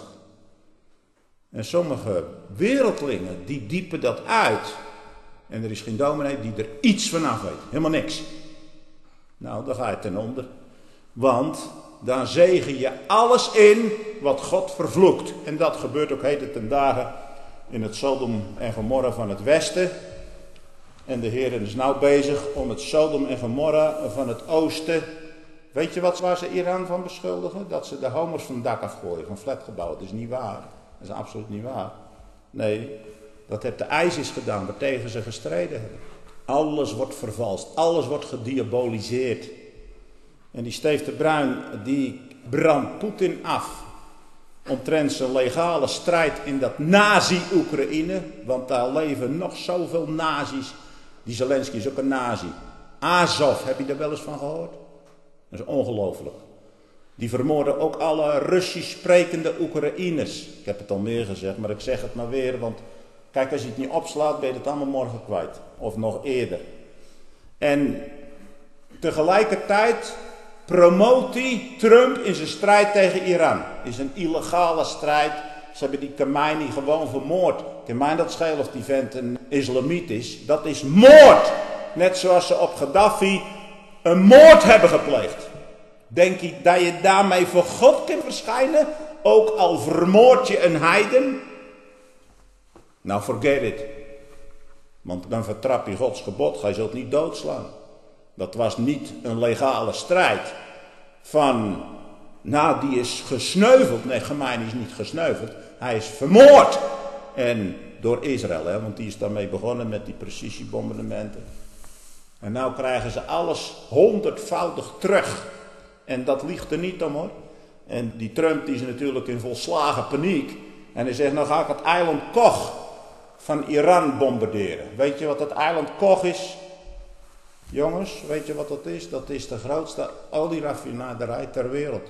En sommige wereldlingen die diepen dat uit. En er is geen dominee die er iets van af weet. Helemaal niks. Nou, dan ga je ten onder. Want dan zegen je alles in wat God vervloekt. En dat gebeurt ook heden ten dagen in het Sodom en Gomorra van het westen. En de Heer is nou bezig om het Sodom en Gomorra van het oosten. Weet je wat waar ze Iran van beschuldigen? Dat ze de homo's van het dak afgooien, van flatgebouwen. Dat is niet waar. Dat is absoluut niet waar. Nee, dat heeft de ISIS gedaan, waartegen ze gestreden hebben. Alles wordt vervalst, alles wordt gediaboliseerd. En die Steve de Bruin, die brandt Poetin af. Omtrent zijn legale strijd in dat nazi-Oekraïne. Want daar leven nog zoveel nazi's. Die Zelensky is ook een nazi. Azov, heb je daar wel eens van gehoord? Dat is ongelooflijk. Die vermoorden ook alle Russisch sprekende Oekraïners. Ik heb het al meer gezegd, maar ik zeg het maar weer. Want kijk, als je het niet opslaat, ben je het allemaal morgen kwijt. Of nog eerder. En tegelijkertijd promoot hij Trump in zijn strijd tegen Iran. Het is een illegale strijd. Ze hebben die Khamenei gewoon vermoord. Kan mij dat schelen of die vent een islamiet is. Dat is moord. Net zoals ze op Gaddafi een moord hebben gepleegd. Denk je dat je daarmee voor God kunt verschijnen? Ook al vermoord je een heiden? Nou, forget it. Want dan vertrap je Gods gebod, gij zult niet doodslaan. Dat was niet een legale strijd van, nou die is gesneuveld. Nee, Gemeen is niet gesneuveld. Hij is vermoord. En door Israël, hè, want die is daarmee begonnen met die precisiebombardementen. En nou krijgen ze alles honderdvoudig terug. En dat ligt er niet om hoor. En die Trump die is natuurlijk in volslagen paniek. En hij zegt, nou ga ik het eiland Koch van Iran bombarderen. Weet je wat het eiland Koch is? Jongens, weet je wat dat is? Dat is de grootste olieraffinaderij ter wereld.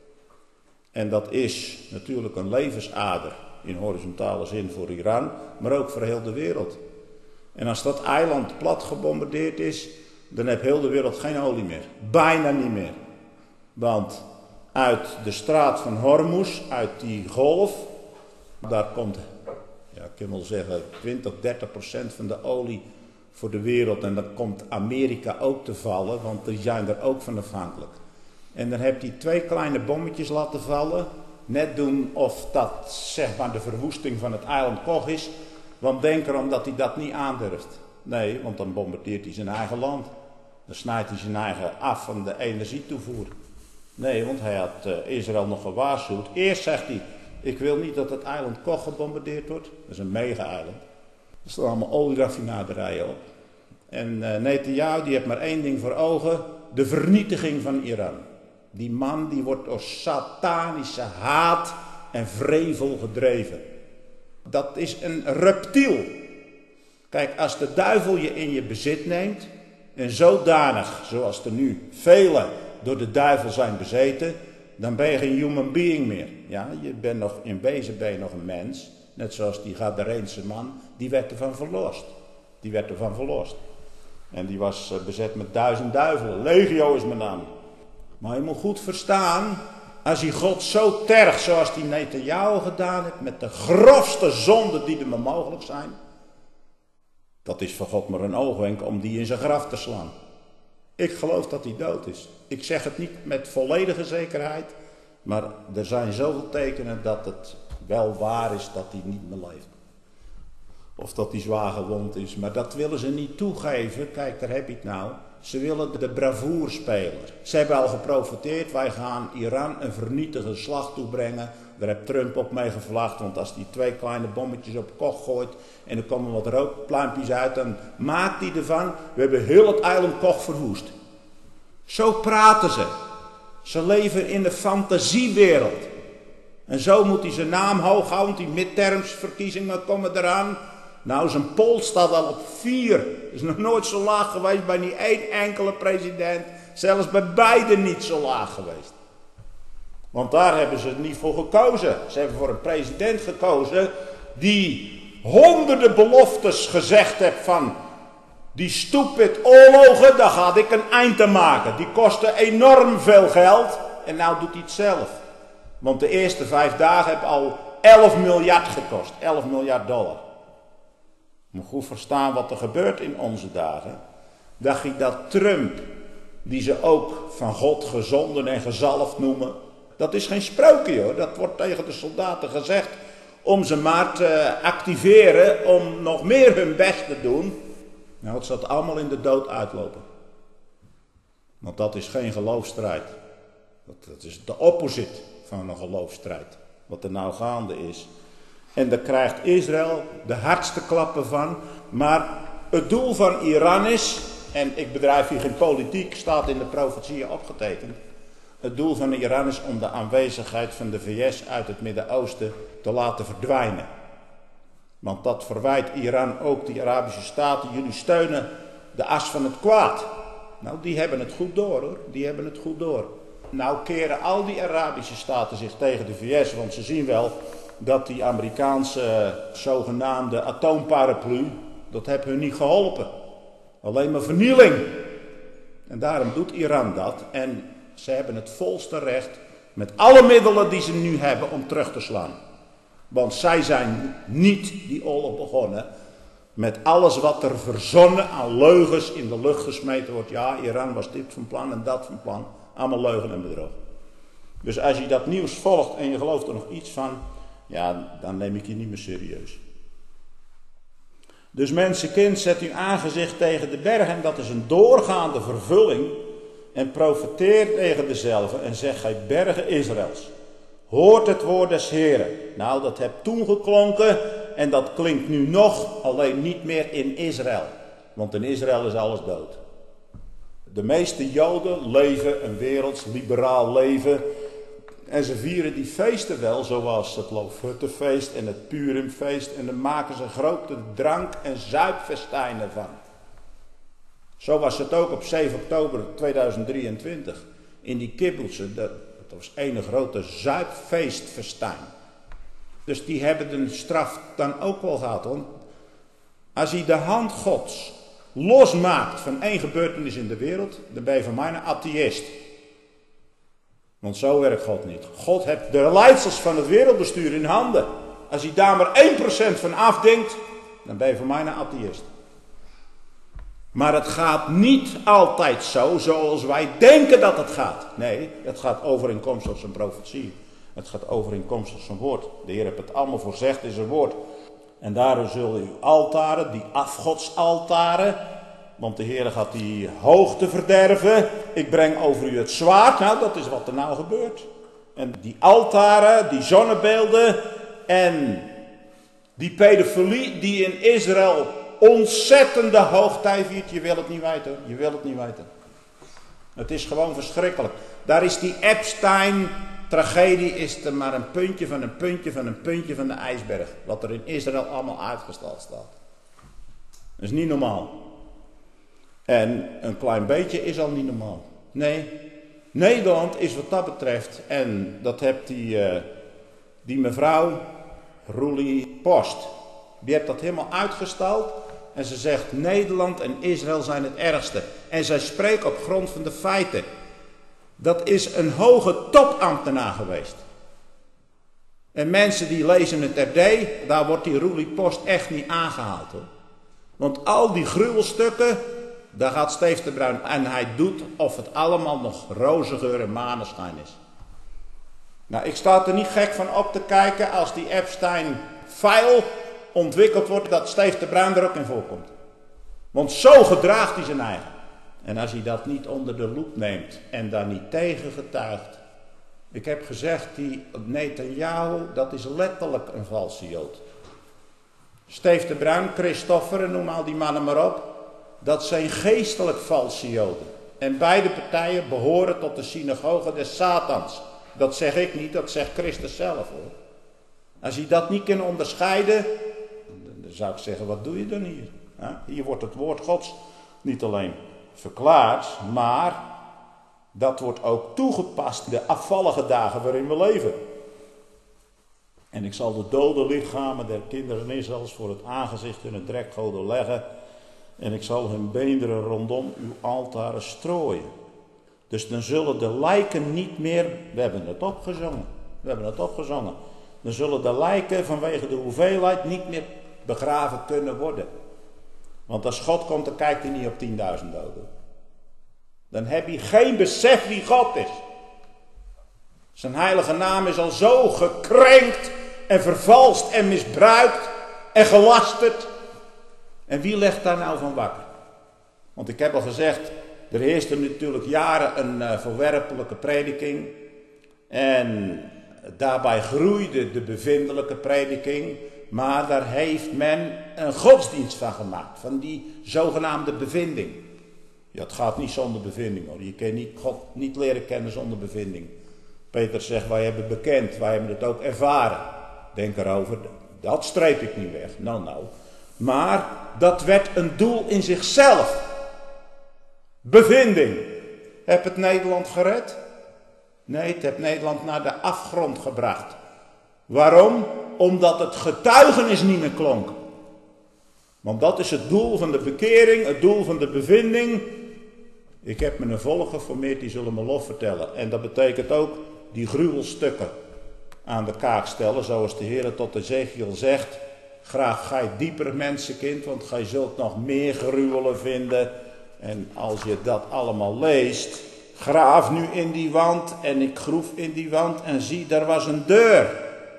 En dat is natuurlijk een levensader in horizontale zin voor Iran, maar ook voor heel de wereld. En als dat eiland plat gebombardeerd is, dan heeft heel de wereld geen olie meer. Bijna niet meer. Want uit de straat van Hormuz, uit die golf, daar komt, ja, ik kan wel zeggen, twintig, dertig procent van de olie voor de wereld. En dan komt Amerika ook te vallen, want die zijn er ook van afhankelijk. En dan heb hij twee kleine bommetjes laten vallen. Net doen of dat zeg maar de verwoesting van het eiland Koch is. Want denk erom dat hij dat niet aandurft. Nee, want dan bombardeert hij zijn eigen land. Dan snijdt hij zijn eigen af van de energietoevoer. Nee, want hij had uh, Israël nog gewaarschuwd. Eerst zegt hij, ik wil niet dat het eiland Koch gebombardeerd wordt. Dat is een mega-eiland. Er staan allemaal olieraffinaderijen op. En uh, Netanyahu die heeft maar één ding voor ogen. De vernietiging van Iran. Die man die wordt door satanische haat en vrevel gedreven. Dat is een reptiel. Kijk, als de duivel je in je bezit neemt, en zodanig, zoals er nu velen door de duivel zijn bezeten, dan ben je geen human being meer. Ja, je bent nog, in wezen ben je nog een mens, net zoals die Gadareense man, die werd ervan verlost. Die werd ervan verlost. En die was bezet met duizend duivelen. Legio is mijn naam. Maar je moet goed verstaan, als hij God zo tergt zoals die Netanyahu gedaan heeft, met de grofste zonden die er maar mogelijk zijn, dat is voor God maar een oogwenk om die in zijn graf te slaan. Ik geloof dat hij dood is. Ik zeg het niet met volledige zekerheid, maar er zijn zoveel tekenen dat het wel waar is dat hij niet meer leeft. Of dat hij zwaar gewond is, maar dat willen ze niet toegeven. Kijk, daar heb je het nou. Ze willen de bravoerspeler. Ze hebben al geprofiteerd, wij gaan Iran een vernietigende slag toebrengen. Daar heeft Trump op mee gevlacht, want als hij twee kleine bommetjes op Koch gooit en er komen wat rookpluimpjes uit, dan maakt hij ervan, we hebben heel het eiland Koch verwoest. Zo praten ze. Ze leven in de fantasiewereld. En zo moet hij zijn naam hoog houden, die midtermsverkiezingen komen eraan. Nou, zijn poll staat al op vier. Dat is nog nooit zo laag geweest bij niet één enkele president. Zelfs bij Biden niet zo laag geweest. Want daar hebben ze niet voor gekozen. Ze hebben voor een president gekozen die honderden beloftes gezegd heeft van die stupid oorlogen, daar ga ik een eind aan maken. Die kosten enorm veel geld en nou doet hij het zelf. Want de eerste vijf dagen hebben al elf miljard gekost. elf miljard dollar. Je moet goed verstaan wat er gebeurt in onze dagen. Dacht je dat Trump, die ze ook van God gezonden en gezalfd noemen, dat is geen sprookje hoor. Dat wordt tegen de soldaten gezegd om ze maar te activeren om nog meer hun best te doen. Nou, het zal allemaal in de dood uitlopen. Want dat is geen geloofsstrijd. Dat, dat is de opposite van een geloofsstrijd. Wat er nou gaande is. En daar krijgt Israël de hardste klappen van. Maar het doel van Iran is, en ik bedrijf hier geen politiek, staat in de profetieën opgetekend. Het doel van Iran is om de aanwezigheid van de V S uit het Midden-Oosten te laten verdwijnen. Want dat verwijt Iran ook, die Arabische staten. Jullie steunen de as van het kwaad. Nou, die hebben het goed door hoor. Die hebben het goed door. Nou keren al die Arabische staten zich tegen de V S. Want ze zien wel dat die Amerikaanse zogenaamde atoomparaplu, dat heeft hun niet geholpen. Alleen maar vernieling. En daarom doet Iran dat. En ze hebben het volste recht met alle middelen die ze nu hebben om terug te slaan. Want zij zijn niet die oorlog begonnen met alles wat er verzonnen aan leugens in de lucht gesmeten wordt. Ja, Iran was dit van plan en dat van plan. Allemaal leugen en bedrog. Dus als je dat nieuws volgt en je gelooft er nog iets van, ja, dan neem ik je niet meer serieus. Dus mensenkind, zet uw aangezicht tegen de berg en dat is een doorgaande vervulling. En profeteer tegen dezelfde en zeg, gij bergen Israëls, hoort het woord des Heren. Nou, dat heb toen geklonken en dat klinkt nu nog, alleen niet meer in Israël. Want in Israël is alles dood. De meeste Joden leven een werelds liberaal leven. En ze vieren die feesten wel, zoals het Loofhuttenfeest en het Purimfeest. En daar maken ze grote drank- en zuipfestijnen van. Zo was het ook op zeven oktober tweeduizend drieëntwintig. In die kibbutzen, dat was een grote zuipfeestfestijn. Dus die hebben de straf dan ook wel gehad. Want als hij de hand Gods losmaakt van één gebeurtenis in de wereld, dan ben je van mij een atheïst. Want zo werkt God niet. God heeft de leidsels van het wereldbestuur in handen. Als hij daar maar één procent van afdenkt, dan ben je voor mij een atheïst. Maar het gaat niet altijd zo zoals wij denken dat het gaat. Nee, het gaat overeenkomstig zijn profetie. Het gaat overeenkomstig zijn woord. De Heer heeft het allemaal voorzegd in zijn woord. En daarom zullen uw altaren, die afgodsaltaren, want de Heer gaat die hoogte verderven. Ik breng over u het zwaard. Nou, dat is wat er nou gebeurt. En die altaren, die zonnebeelden en die pedofilie die in Israël ontzettende hoogtij viert. Je wil het niet weten. Je wil het niet weten. Het is gewoon verschrikkelijk. Daar is die Epstein-tragedie is er maar een puntje van een puntje van een puntje van de ijsberg. Wat er in Israël allemaal uitgestald staat. Dat is niet normaal. En een klein beetje is al niet normaal. Nee, Nederland is wat dat betreft, en dat hebt die, uh, die mevrouw Roelie Post, die heeft dat helemaal uitgestald. En ze zegt, Nederland en Israël zijn het ergste. En zij spreekt op grond van de feiten. Dat is een hoge topambtenaar geweest. En mensen die lezen het R D, daar wordt die Roelie Post echt niet aangehaald, hoor. Want al die gruwelstukken, daar gaat Steve de Bruin en hij doet of het allemaal nog roze geur en maneschijn is. Nou, ik sta er niet gek van op te kijken als die Epstein-file ontwikkeld wordt, dat Steve de Bruin er ook in voorkomt. Want zo gedraagt hij zijn eigen. En als hij dat niet onder de loep neemt en daar niet tegen getuigt. Ik heb gezegd, die Netanyahu, dat is letterlijk een valse Jood. Steve de Bruin, Christoffer, noem al die mannen maar op. Dat zijn geestelijk valse Joden. En beide partijen behoren tot de synagoge des Satans. Dat zeg ik niet, dat zegt Christus zelf, hoor. Als je dat niet kan onderscheiden, dan zou ik zeggen, wat doe je dan hier? Hier wordt het woord Gods niet alleen verklaard, maar dat wordt ook toegepast in de afvallige dagen waarin we leven. En ik zal de dode lichamen der kinderen Israëls voor het aangezicht in het drekgoden leggen. En ik zal hun beenderen rondom uw altaren strooien. Dus dan zullen de lijken niet meer, we hebben het opgezongen, we hebben het opgezongen. Dan zullen de lijken vanwege de hoeveelheid niet meer begraven kunnen worden. Want als God komt, dan kijkt hij niet op tienduizend doden. Dan heb je geen besef wie God is. Zijn heilige naam is al zo gekrenkt en vervalst en misbruikt en gelasterd. En wie legt daar nou van wakker? Want ik heb al gezegd, er heerste natuurlijk jaren een uh, verwerpelijke prediking. En daarbij groeide de bevindelijke prediking. Maar daar heeft men een godsdienst van gemaakt. Van die zogenaamde bevinding. Ja, het gaat niet zonder bevinding, hoor. Je kan niet God niet leren kennen zonder bevinding. Peter zegt, wij hebben bekend, wij hebben het ook ervaren. Denk erover, dat streep ik niet weg. Nou, nou. Maar dat werd een doel in zichzelf. Bevinding. Heb het Nederland gered? Nee, het heeft Nederland naar de afgrond gebracht. Waarom? Omdat het getuigenis niet meer klonk. Want dat is het doel van de bekering, het doel van de bevinding. Ik heb me een volk geformeerd, die zullen me lof vertellen. En dat betekent ook die gruwelstukken aan de kaak stellen, zoals de Heer tot Ezekiel zegt. Graaf gij dieper, mensenkind, want gij zult nog meer gruwelen vinden. En als je dat allemaal leest, graaf nu in die wand en ik groef in die wand en zie, daar was een deur.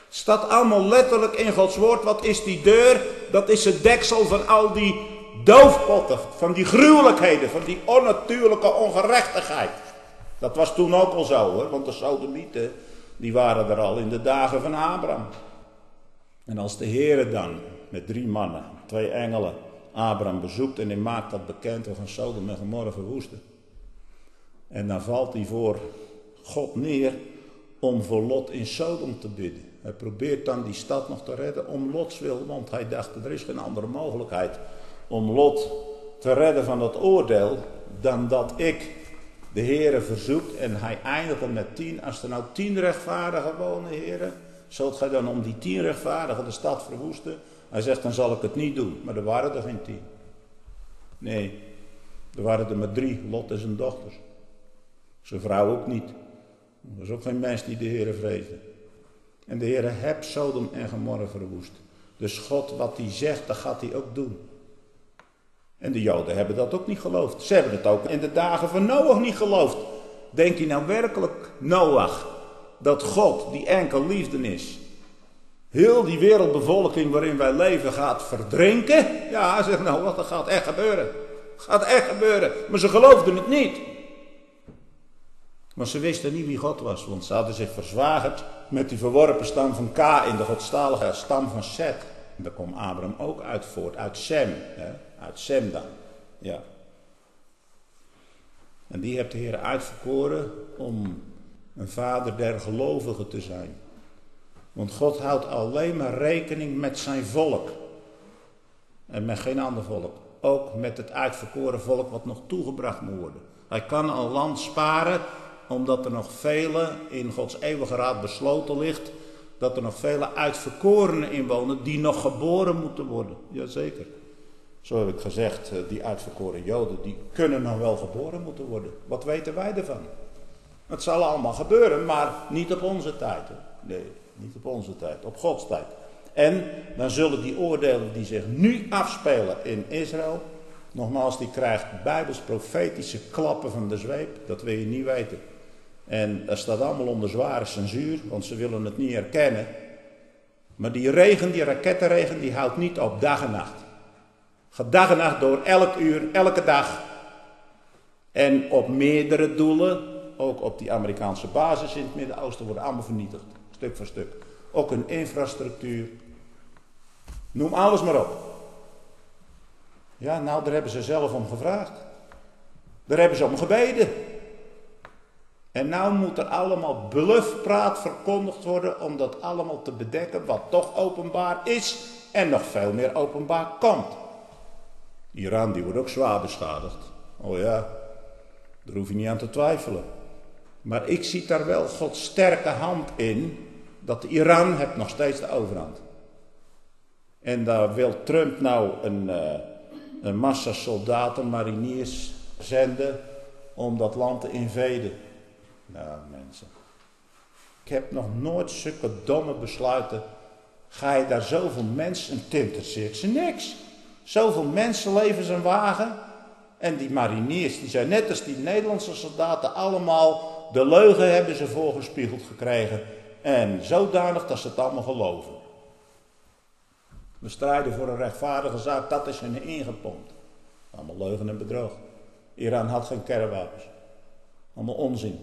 Het staat allemaal letterlijk in Gods woord. Wat is die deur? Dat is het deksel van al die doofpotten, van die gruwelijkheden, van die onnatuurlijke ongerechtigheid. Dat was toen ook al zo hoor, want de Sodomieten, die waren er al in de dagen van Abraham. En als de Heere dan met drie mannen, twee engelen, Abraham bezoekt en hij maakt dat bekend, we gaan Sodom en Gomorra verwoesten. En dan valt hij voor God neer om voor Lot in Sodom te bidden. Hij probeert dan die stad nog te redden om Lots wil, want hij dacht er is geen andere mogelijkheid om Lot te redden van dat oordeel dan dat ik de Heere verzoekt. En hij eindigde met tien. Als er nou tien rechtvaardigen wonen, Heere, zult gij dan om die tien rechtvaardigen de stad verwoesten? Hij zegt, dan zal ik het niet doen. Maar er waren er geen tien. Nee, er waren er maar drie, Lot en zijn dochters. Zijn vrouw ook niet. Er was ook geen mens die de Heere vreesde. En de Heere hebt Sodom en Gomorra verwoest. Dus God, wat hij zegt, dat gaat hij ook doen. En de Joden hebben dat ook niet geloofd. Ze hebben het ook in de dagen van Noach niet geloofd. Denk je nou werkelijk, Noach, dat God, die enkel liefde is, heel die wereldbevolking waarin wij leven gaat verdrinken? Ja, hij zegt nou, wat, dat gaat echt gebeuren. Gaat echt gebeuren. Maar ze geloofden het niet. Maar ze wisten niet wie God was, want ze hadden zich verzwagerd met die verworpen stam van Kaïn, de godstalige stam van Seth. En daar kwam Abraham ook uit voort, uit Sem, hè? Uit Sem dan, ja. En die heeft de Heer uitverkoren om een vader der gelovigen te zijn. Want God houdt alleen maar rekening met zijn volk. En met geen ander volk. Ook met het uitverkoren volk wat nog toegebracht moet worden. Hij kan een land sparen, omdat er nog vele in Gods eeuwige raad besloten ligt, dat er nog vele uitverkorenen in wonen die nog geboren moeten worden. Jazeker. Zo heb ik gezegd, die uitverkoren Joden, die kunnen nog wel geboren moeten worden. Wat weten wij ervan? Het zal allemaal gebeuren, maar niet op onze tijd. Hè? Nee, niet op onze tijd, op Gods tijd. En dan zullen die oordelen die zich nu afspelen in Israël, nogmaals, die krijgt bijbels profetische klappen van de zweep, dat wil je niet weten. En dat staat allemaal onder zware censuur, want ze willen het niet herkennen. Maar die regen, die rakettenregen, die houdt niet op dag en nacht. Gaat dag en nacht door, elk uur, elke dag. En op meerdere doelen, ook op die Amerikaanse basis in het Midden-Oosten, worden allemaal vernietigd. Stuk voor stuk. Ook hun infrastructuur. Noem alles maar op. Ja, nou, daar hebben ze zelf om gevraagd. Daar hebben ze om gebeden. En nou moet er allemaal bluffpraat verkondigd worden om dat allemaal te bedekken wat toch openbaar is en nog veel meer openbaar komt. Iran, die wordt ook zwaar beschadigd. Oh ja, daar hoef je niet aan te twijfelen. Maar ik zie daar wel Gods sterke hand in, dat Iran heeft nog steeds de overhand. En daar wil Trump nou een, uh, een massa soldaten, mariniers zenden om dat land te invaden. Nou mensen, ik heb nog nooit zulke domme besluiten. Ga je daar zoveel mensen, het interesseert ze niks. Zoveel mensenlevens en wagen. En die mariniers, die zijn net als die Nederlandse soldaten allemaal, de leugen hebben ze voorgespiegeld gekregen. En zodanig dat ze het allemaal geloven. We strijden voor een rechtvaardige zaak, dat is hun ingepompt. Allemaal leugen en bedrog. Iran had geen kernwapens. Allemaal onzin.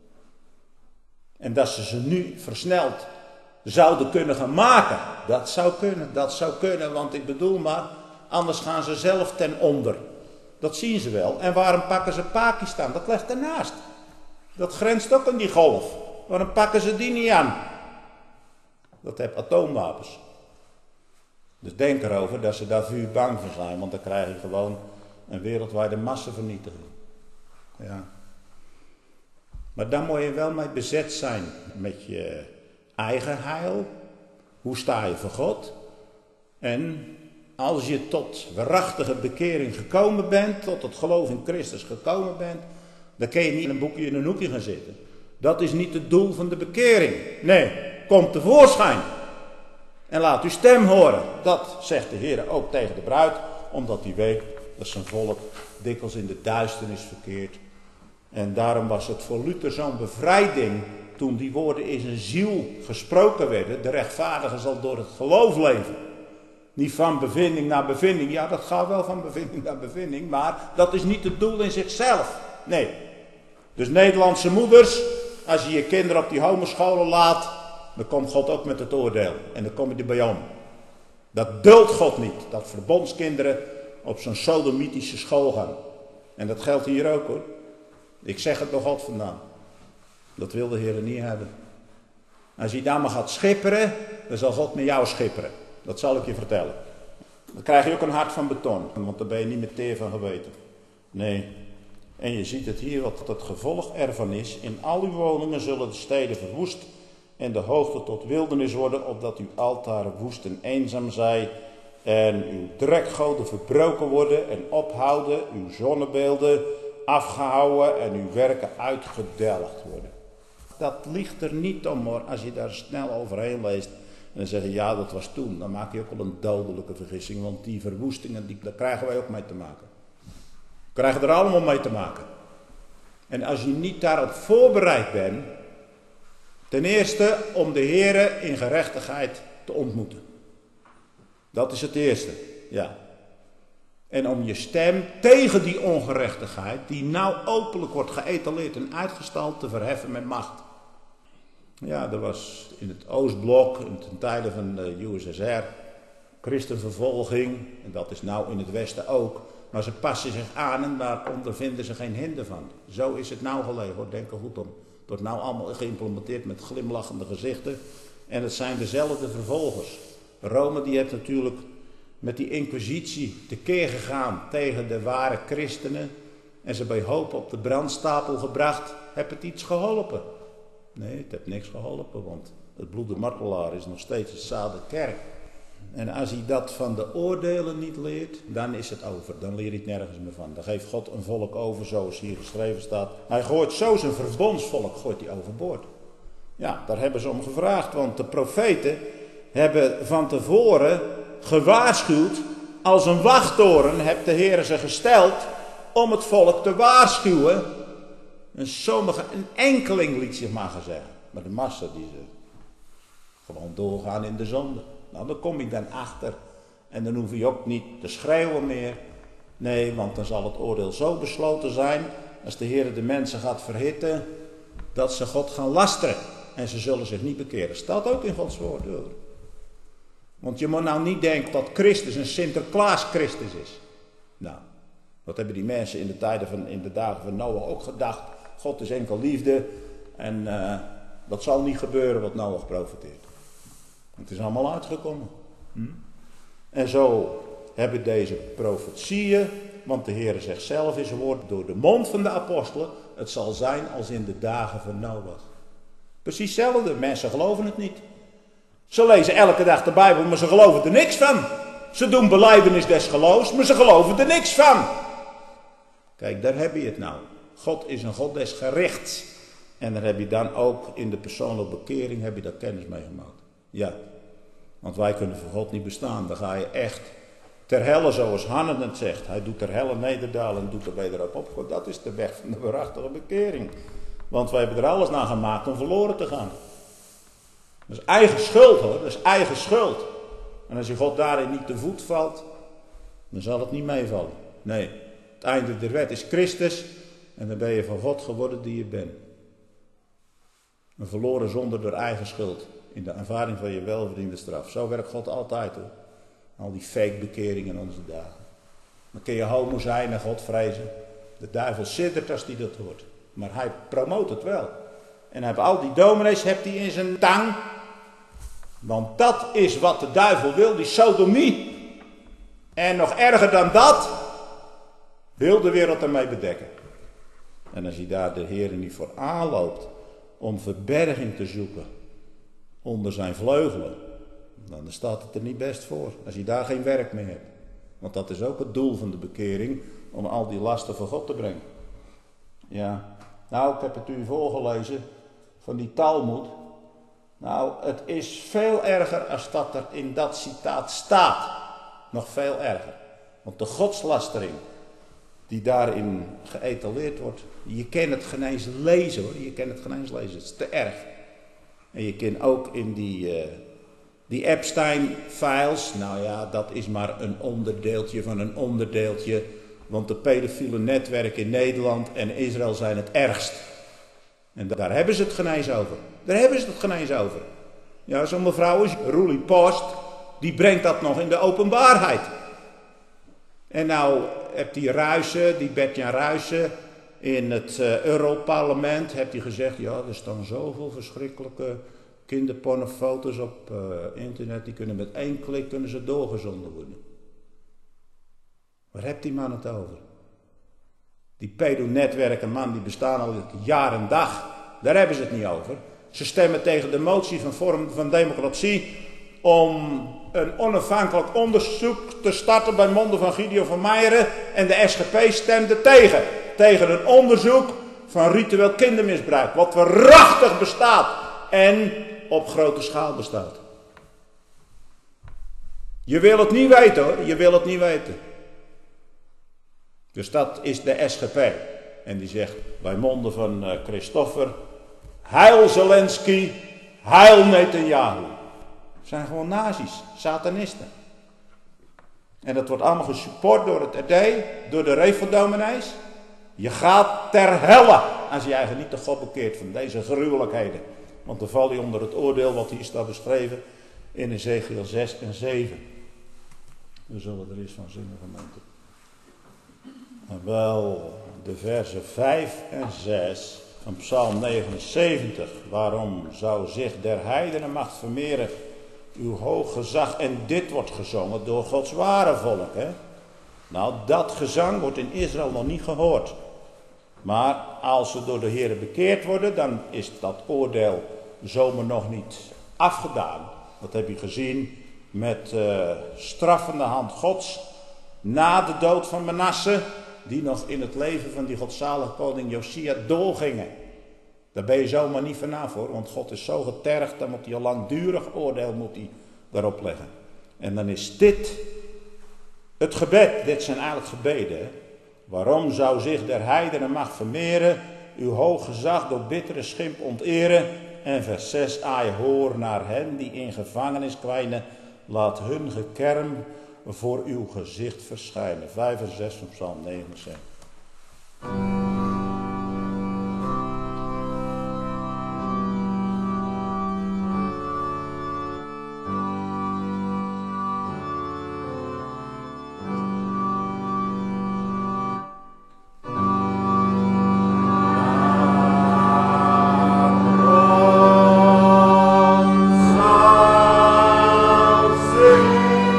En dat ze ze nu versneld zouden kunnen gaan maken. Dat zou kunnen, dat zou kunnen. Want ik bedoel maar, anders gaan ze zelf ten onder. Dat zien ze wel. En waarom pakken ze Pakistan? Dat ligt ernaast. Dat grenst ook aan die golf. Waarom pakken ze die niet aan? Dat heeft atoomwapens. Dus denk erover dat ze daar vuur bang voor zijn. Want dan krijg je gewoon een wereldwijde massavernietiging. Ja. Maar dan moet je wel mee bezet zijn met je eigen heil. Hoe sta je voor God? En als je tot waarachtige bekering gekomen bent, tot het geloof in Christus gekomen bent, dan kun je niet in een boekje in een hoekje gaan zitten. Dat is niet het doel van de bekering. Nee, kom tevoorschijn. En laat uw stem horen. Dat zegt de Heer ook tegen de bruid, omdat hij weet dat zijn volk dikwijls in de duisternis verkeert. En daarom was het voor Luther zo'n bevrijding toen die woorden in zijn ziel gesproken werden, de rechtvaardige zal door het geloof leven. Niet van bevinding naar bevinding. Ja, dat gaat wel van bevinding naar bevinding, maar dat is niet het doel in zichzelf. Nee. Dus Nederlandse moeders, als je je kinderen op die homoscholen laat, dan komt God ook met het oordeel. En dan kom je er bij om. Dat duldt God niet, dat verbondskinderen op zo'n sodomitische school gaan. En dat geldt hier ook hoor. Ik zeg het door God vandaan. Dat wil de Heer niet hebben. Als je daar maar gaat schipperen, dan zal God met jou schipperen. Dat zal ik je vertellen. Dan krijg je ook een hart van beton, want daar ben je niet meer teer van geweten. Nee. En je ziet het hier wat het gevolg ervan is. In al uw woningen zullen de steden verwoest en de hoogte tot wildernis worden, opdat uw altaren woest en eenzaam zijn en uw drekgoden verbroken worden en ophouden, uw zonnebeelden afgehouden en uw werken uitgedelgd worden. Dat ligt er niet om hoor, als je daar snel overheen leest en dan zeg je ja dat was toen, dan maak je ook wel een dodelijke vergissing, want die verwoestingen, die, daar krijgen wij ook mee te maken. We krijgen er allemaal mee te maken. En als je niet daarop voorbereid bent, ten eerste om de Heere in gerechtigheid te ontmoeten. Dat is het eerste, ja. En om je stem tegen die ongerechtigheid, die nou openlijk wordt geëtaleerd en uitgestald, te verheffen met macht. Ja, er was in het Oostblok, ten tijde van de U S S R, christenvervolging. En dat is nou in het Westen ook. Maar ze passen zich aan en daar ondervinden ze geen hinder van. Zo is het nou gelegen, hoor. Denk er goed om. Het wordt nou allemaal geïmplementeerd met glimlachende gezichten. En het zijn dezelfde vervolgers. Rome die heeft natuurlijk met die inquisitie tekeer gegaan tegen de ware christenen. En ze bij hoop op de brandstapel gebracht. Heb het iets geholpen? Nee, het heeft niks geholpen. Want het bloed de martelaar is nog steeds het zaad der kerk. En als hij dat van de oordelen niet leert, dan is het over. Dan leer je het nergens meer van. Dan geeft God een volk over, zoals hier geschreven staat. Hij gooit zo zijn verbondsvolk, gooit hij overboord. Ja, daar hebben ze om gevraagd, want de profeten hebben van tevoren gewaarschuwd. Als een wachttoren heeft de Heer ze gesteld om het volk te waarschuwen. En sommige, een enkeling liet zich maar gaan zeggen. Maar de massa die ze gewoon doorgaan in de zonde. Nou, dan kom je dan achter. En dan hoef je ook niet te schreeuwen meer. Nee, want dan zal het oordeel zo besloten zijn. Als de Heer de mensen gaat verhitten. Dat ze God gaan lasteren. En ze zullen zich niet bekeren. Staat ook in Gods woord. Hoor. Want je moet nou niet denken dat Christus een Sinterklaas Christus is. Nou, wat hebben die mensen in de tijden van, in de dagen van Noach ook gedacht. God is enkel liefde. En uh, dat zal niet gebeuren wat Noach profeteert. Het is allemaal uitgekomen. Hm? En zo hebben deze profetieën, want de Heer zegt zelf in zijn woord door de mond van de apostelen, het zal zijn als in de dagen van Noach. Precies hetzelfde, mensen geloven het niet. Ze lezen elke dag de Bijbel, maar ze geloven er niks van. Ze doen belijdenis des geloofs, maar ze geloven er niks van. Kijk, daar heb je het nou. God is een God des gerichts. En daar heb je dan ook in de persoonlijke bekering, heb je daar kennis mee gemaakt. Ja, want wij kunnen voor God niet bestaan. Dan ga je echt ter helle, zoals Hanne het zegt. Hij doet ter helle nederdalen en doet er wederop op. Dat is de weg van de waarachtige bekering. Want wij hebben er alles naar gemaakt om verloren te gaan. Dat is eigen schuld hoor, dat is eigen schuld. En als je God daarin niet te voet valt, dan zal het niet meevallen. Nee, het einde der wet is Christus en dan ben je van God geworden die je bent. Een verloren zonde door eigen schuld. In de aanvaarding van je welverdiende straf. Zo werkt God altijd hoor. Al die fake bekeringen in onze dagen. Dan kun je homo zijn en God vrezen. De duivel siddert als hij dat hoort. Maar hij promoot het wel. En hij heeft al die dominees hebt hij in zijn tang. Want dat is wat de duivel wil. Die sodomie. En nog erger dan dat. Heel de wereld ermee bedekken. En als hij daar de Heer niet voor aanloopt. Om verberging te zoeken. Onder zijn vleugelen. Dan staat het er niet best voor. Als je daar geen werk mee hebt. Want dat is ook het doel van de bekering. Om al die lasten voor God te brengen. Ja. Nou, ik heb het u voorgelezen. Van die Talmud. Nou, het is veel erger als dat er in dat citaat staat. Nog veel erger. Want de godslastering. die daarin geëtaleerd wordt. Je kan het geen eens lezen hoor, je kan het geen eens lezen, het is te erg. En je kan ook in die, uh, die Epstein-files, nou ja, dat is maar een onderdeeltje van een onderdeeltje. Want de pedofiele netwerken in Nederland en Israël zijn het ergst. En daar hebben ze het geen eens over. Daar hebben ze het geen eens over. Ja, zo'n mevrouw is Roelie Post, die brengt dat nog in de openbaarheid. En nou hebt die Ruijsen, die Bert-Jan Ruijsen, in het uh, Europarlement, heeft hij gezegd, ja, er staan zoveel verschrikkelijke kinderpornofoto's op uh, internet, die kunnen met één klik kunnen ze doorgezonden worden. Waar hebt die man het over? Die pedonetwerken, man, die bestaan al jaar en dag. Daar hebben ze het niet over. Ze stemmen tegen de motie van Forum van Democratie om een onafhankelijk onderzoek te starten bij monden van Gideon van Meijeren. En de S G P stemde tegen. Tegen een onderzoek van ritueel kindermisbruik. Wat waarachtig bestaat en op grote schaal bestaat. Je wil het niet weten hoor, je wil het niet weten. Dus dat is de S G P. En die zegt bij monden van uh, Christoffer, heil Zelensky, heil Netanyahu. Het zijn gewoon nazi's, satanisten. En dat wordt allemaal gesupport door het R D, door de Reveldominees. Je gaat ter helle als je eigenlijk niet de God bekeert van deze gruwelijkheden. Want dan val je onder het oordeel wat hier staat beschreven in Ezekiel zes en zeven. We zullen er eens van zingen, gemeente. Wel, de versen vijf en zes van Psalm negenenzeventig. Waarom zou zich der heidenen macht vermeren uw hoog gezag? En dit wordt gezongen door Gods ware volk. Hè? Nou, dat gezang wordt in Israël nog niet gehoord. Maar als ze door de Heer bekeerd worden, dan is dat oordeel zomaar nog niet afgedaan. Dat heb je gezien met uh, straffende hand Gods na de dood van Manasse, die nog in het leven van die godzalige koning Josia doorgingen. Daar ben je zomaar niet vanaf hoor, want God is zo getergd, dan moet hij een langdurig oordeel moet hij daarop leggen. En dan is dit het gebed, dit zijn eigenlijk gebeden. Hè? Waarom zou zich der heidenen macht vermeren, uw hoog gezag door bittere schimp onteren? En vers zes, aai hoor naar hen die in gevangenis kwijnen, laat hun gekerm voor uw gezicht verschijnen. vijf en zes van Psalm negenenzeventig.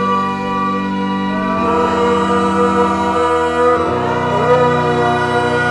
Oh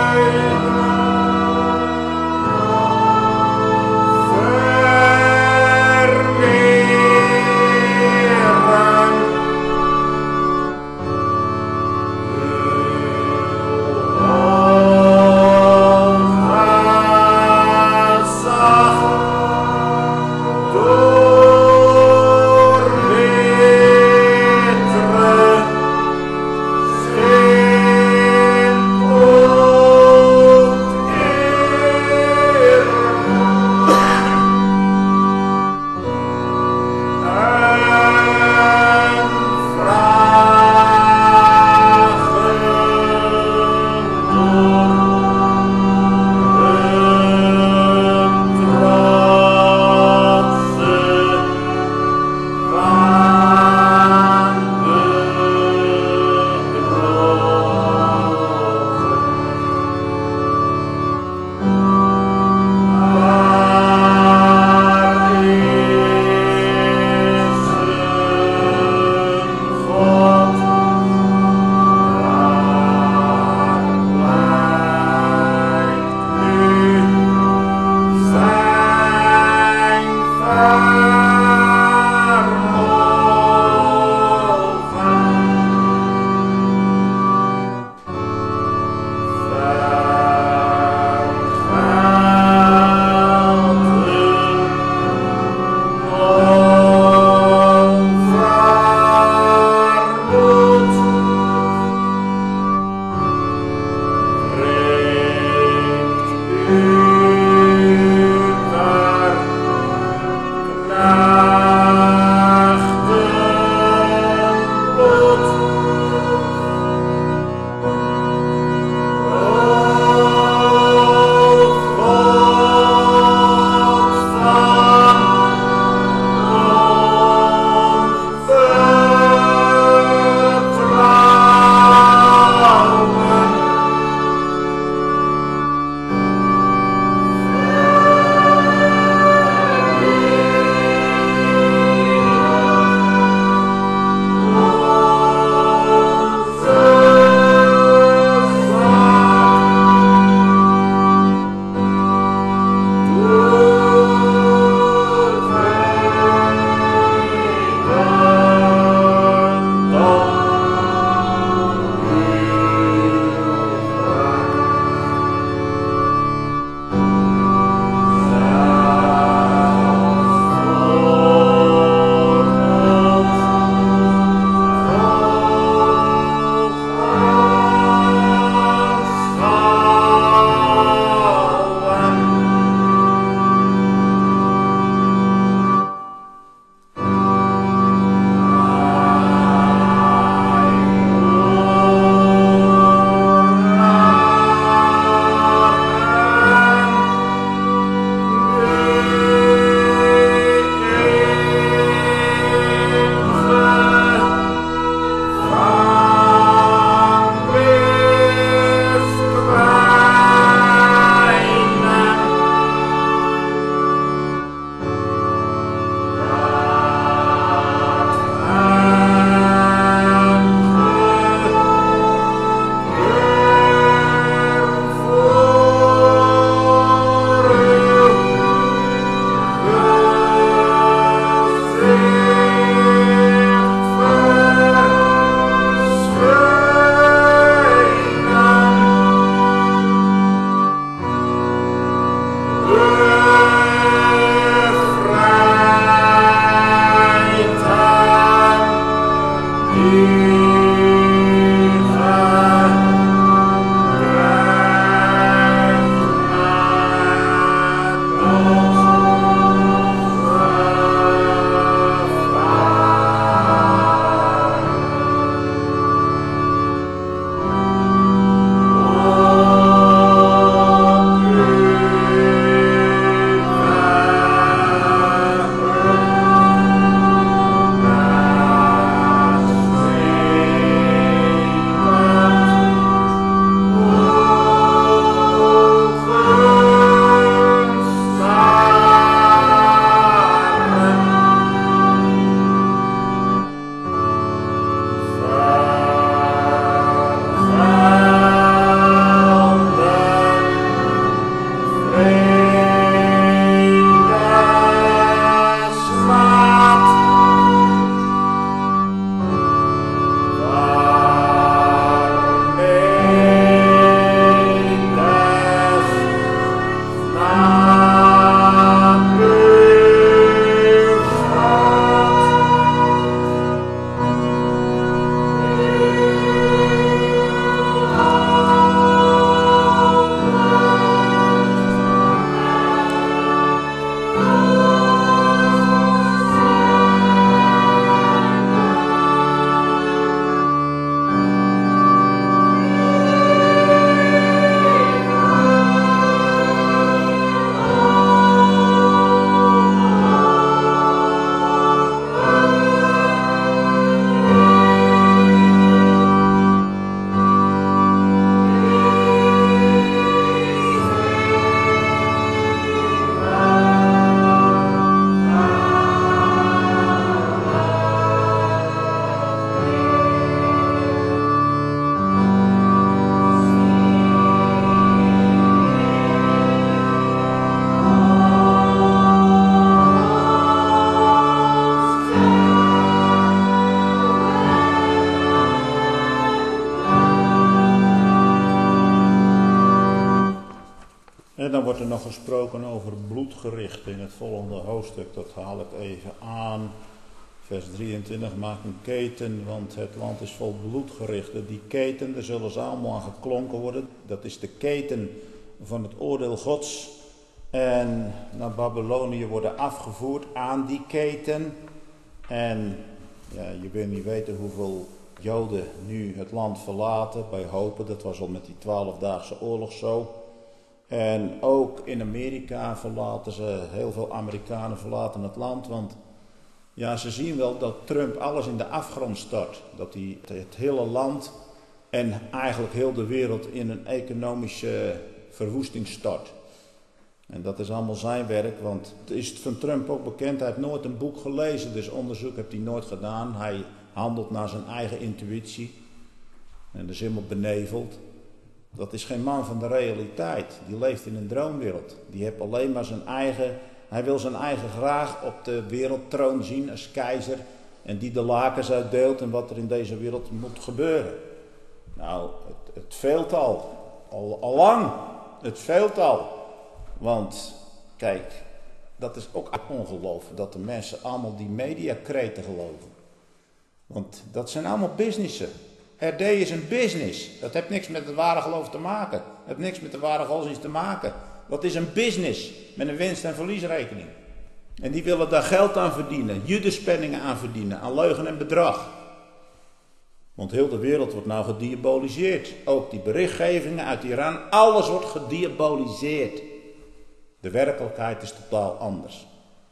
gesproken over bloedgericht in het volgende hoofdstuk. Dat haal ik even aan. Vers drieëntwintig, maak een keten, want het land is vol bloedgerichten. Die keten, daar zullen ze allemaal aan geklonken worden. Dat is de keten van het oordeel Gods. En naar Babylonië worden afgevoerd aan die keten. En ja, je wil niet weten hoeveel Joden nu het land verlaten. Bij hopen, dat was al met die twaalfdaagse oorlog zo. En ook in Amerika verlaten ze, heel veel Amerikanen verlaten het land. Want ja, ze zien wel dat Trump alles in de afgrond stort. Dat hij het hele land en eigenlijk heel de wereld in een economische verwoesting stort. En dat is allemaal zijn werk, want het is van Trump ook bekend. Hij heeft nooit een boek gelezen, dus onderzoek heeft hij nooit gedaan. Hij handelt naar zijn eigen intuïtie. En dat is helemaal beneveld. Dat is geen man van de realiteit. Die leeft in een droomwereld. Die heeft alleen maar zijn eigen... Hij wil zijn eigen graag op de wereldtroon zien als keizer. En die de lakens uitdeelt en wat er in deze wereld moet gebeuren. Nou, het, het veelt al. al. Al lang. Het veelt al. Want, kijk, dat is ook ongelooflijk. Dat de mensen allemaal die mediakreten geloven. Want dat zijn allemaal businessen. R D is een business. Dat heeft niks met het ware geloof te maken. Dat heeft niks met de ware godsdienst te maken. Dat is een business met een winst- en verliesrekening. En die willen daar geld aan verdienen. Judespenningen aan verdienen. Aan leugen en bedrog. Want heel de wereld wordt nou gediaboliseerd. Ook die berichtgevingen uit Iran. Alles wordt gediaboliseerd. De werkelijkheid is totaal anders.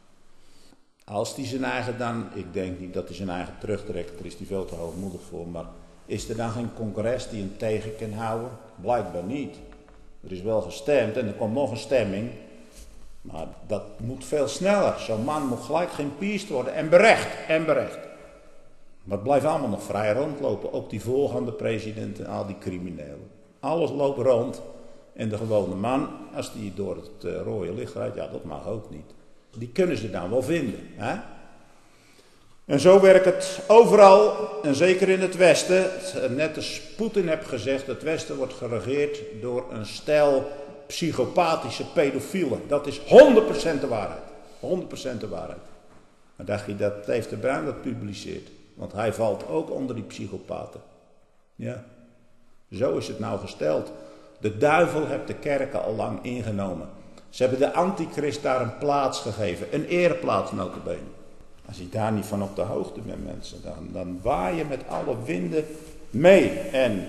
Als die zijn eigen dan... Ik denk niet dat hij zijn eigen terugtrekt. Daar is hij veel te hoogmoedig voor. Maar is er dan geen congres die hem tegen kan houden? Blijkbaar niet. Er is wel gestemd en er komt nog een stemming. Maar dat moet veel sneller. Zo'n man moet gelijk geïmpeached worden. En berecht. En berecht. Maar het blijft allemaal nog vrij rondlopen. Ook die voorgaande presidenten en al die criminelen. Alles loopt rond. En de gewone man, als die door het uh, rode licht rijdt, ja, dat mag ook niet. Die kunnen ze dan wel vinden. Hè? En zo werkt het overal, en zeker in het Westen. Net als Poetin heeft gezegd, het Westen wordt geregeerd door een stel psychopathische pedofielen. Dat is honderd procent de waarheid. honderd procent de waarheid. Maar dacht je dat Dave de Bruin dat publiceert? Want hij valt ook onder die psychopaten. Ja, zo is het nou gesteld. De duivel heeft de kerken al lang ingenomen. Ze hebben de antichrist daar een plaats gegeven. Een ereplaats nota bene. Als je daar niet van op de hoogte bent, mensen, dan, dan waai je met alle winden mee. En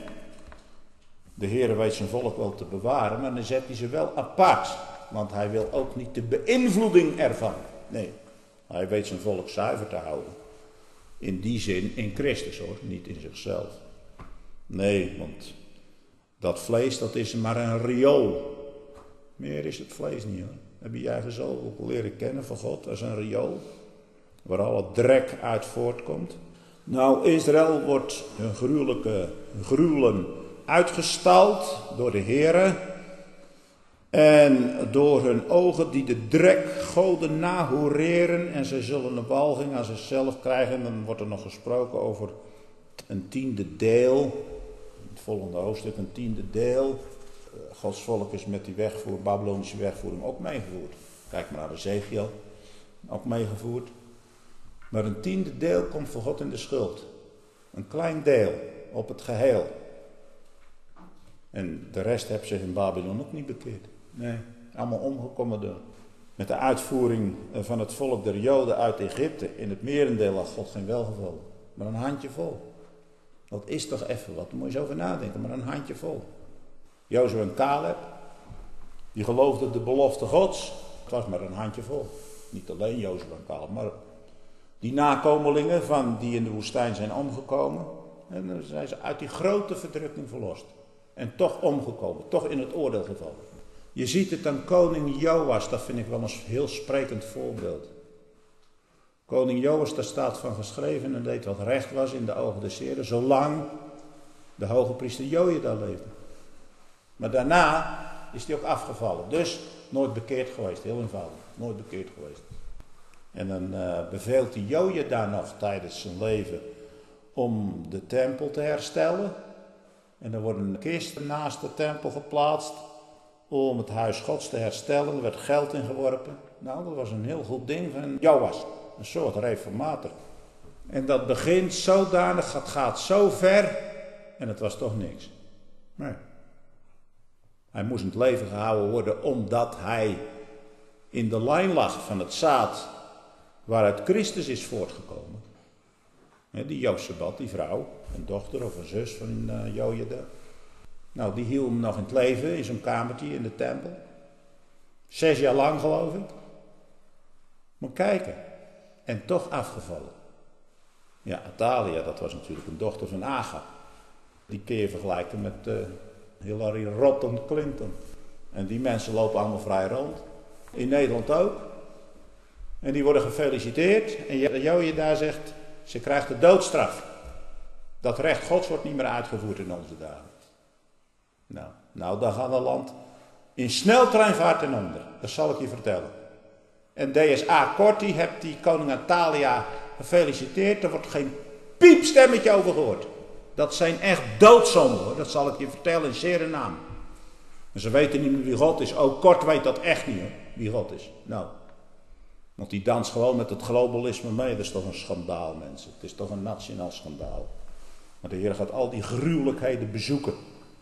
de Heer weet zijn volk wel te bewaren, maar dan zet hij ze wel apart. Want hij wil ook niet de beïnvloeding ervan. Nee, hij weet zijn volk zuiver te houden. In die zin in Christus hoor, niet in zichzelf. Nee, want dat vlees dat is maar een riool. Meer is het vlees niet hoor. Heb je je eigen zo ook leren kennen van God als een riool? Waar al het drek uit voortkomt. Nou, Israël wordt hun gruwelijke gruwelen uitgestald door de Heere. En door hun ogen die de drekgoden nahoreren. En zij zullen een walging aan zichzelf krijgen. En dan wordt er nog gesproken over een tiende deel. Het volgende hoofdstuk, een tiende deel. Gods volk is met die wegvoer, Babylonische wegvoering ook meegevoerd. Kijk maar naar Ezekiel. Ook meegevoerd. Maar een tiende deel komt voor God in de schuld. Een klein deel op het geheel. En de rest heeft zich in Babylon ook niet bekeerd. Nee, allemaal omgekomen door. Met de uitvoering van het volk der Joden uit Egypte. In het merendeel had God geen welgevallen. Maar een handjevol. Dat is toch even wat. Daar moet je eens over nadenken. Maar een handjevol. Jozua en Caleb. Die geloofden de belofte Gods. Het was maar een handjevol. Niet alleen Jozua en Caleb. Maar die nakomelingen van die in de woestijn zijn omgekomen. En dan zijn ze uit die grote verdrukking verlost. En toch omgekomen. Toch in het oordeel gevallen. Je ziet het aan koning Joas. Dat vind ik wel een heel sprekend voorbeeld. Koning Joas, daar staat van geschreven en deed wat recht was in de ogen des Heren. Zolang de hoge priester Jojada leefde. Maar daarna is hij ook afgevallen. Dus nooit bekeerd geweest. Heel eenvoudig. Nooit bekeerd geweest. En dan uh, beveelt hij Jojada nog tijdens zijn leven om de tempel te herstellen. En er wordt een kist naast de tempel geplaatst. om het huis Gods te herstellen. Er werd geld ingeworpen. Nou, dat was een heel goed ding van Joas, een soort reformator. En dat begint zodanig, het gaat zo ver en het was toch niks. Nee. Hij moest in het leven gehouden worden omdat hij in de lijn lag van het zaad waaruit Christus is voortgekomen. Die Jozebad, die vrouw, een dochter of een zus van uh, Jojada. Nou, die hield hem nog in het leven in zo'n kamertje in de tempel. Zes jaar lang geloof ik. Moet kijken. En toch afgevallen. Ja, Athalia, dat was natuurlijk een dochter van Agab. Die kun je vergelijken met uh, Hillary Rodham Clinton. En die mensen lopen allemaal vrij rond. In Nederland ook. En die worden gefeliciteerd. En Jojada zegt, ze krijgt de doodstraf. Dat recht Gods wordt niet meer uitgevoerd in onze dagen. Nou, nou dan gaat het land in sneltreinvaart ten onder. Dat zal ik je vertellen. En D S A Corti hebt die koning Athalia gefeliciteerd. Er wordt geen piepstemmetje over gehoord. Dat zijn echt doodzonden hoor. Dat zal ik je vertellen in zere naam. En ze weten niet meer wie God is. Ook Kort weet dat echt niet hoor. Wie God is. Nou. Want die danst gewoon met het globalisme mee. Dat is toch een schandaal mensen. Het is toch een nationaal schandaal. Maar de Heer gaat al die gruwelijkheden bezoeken.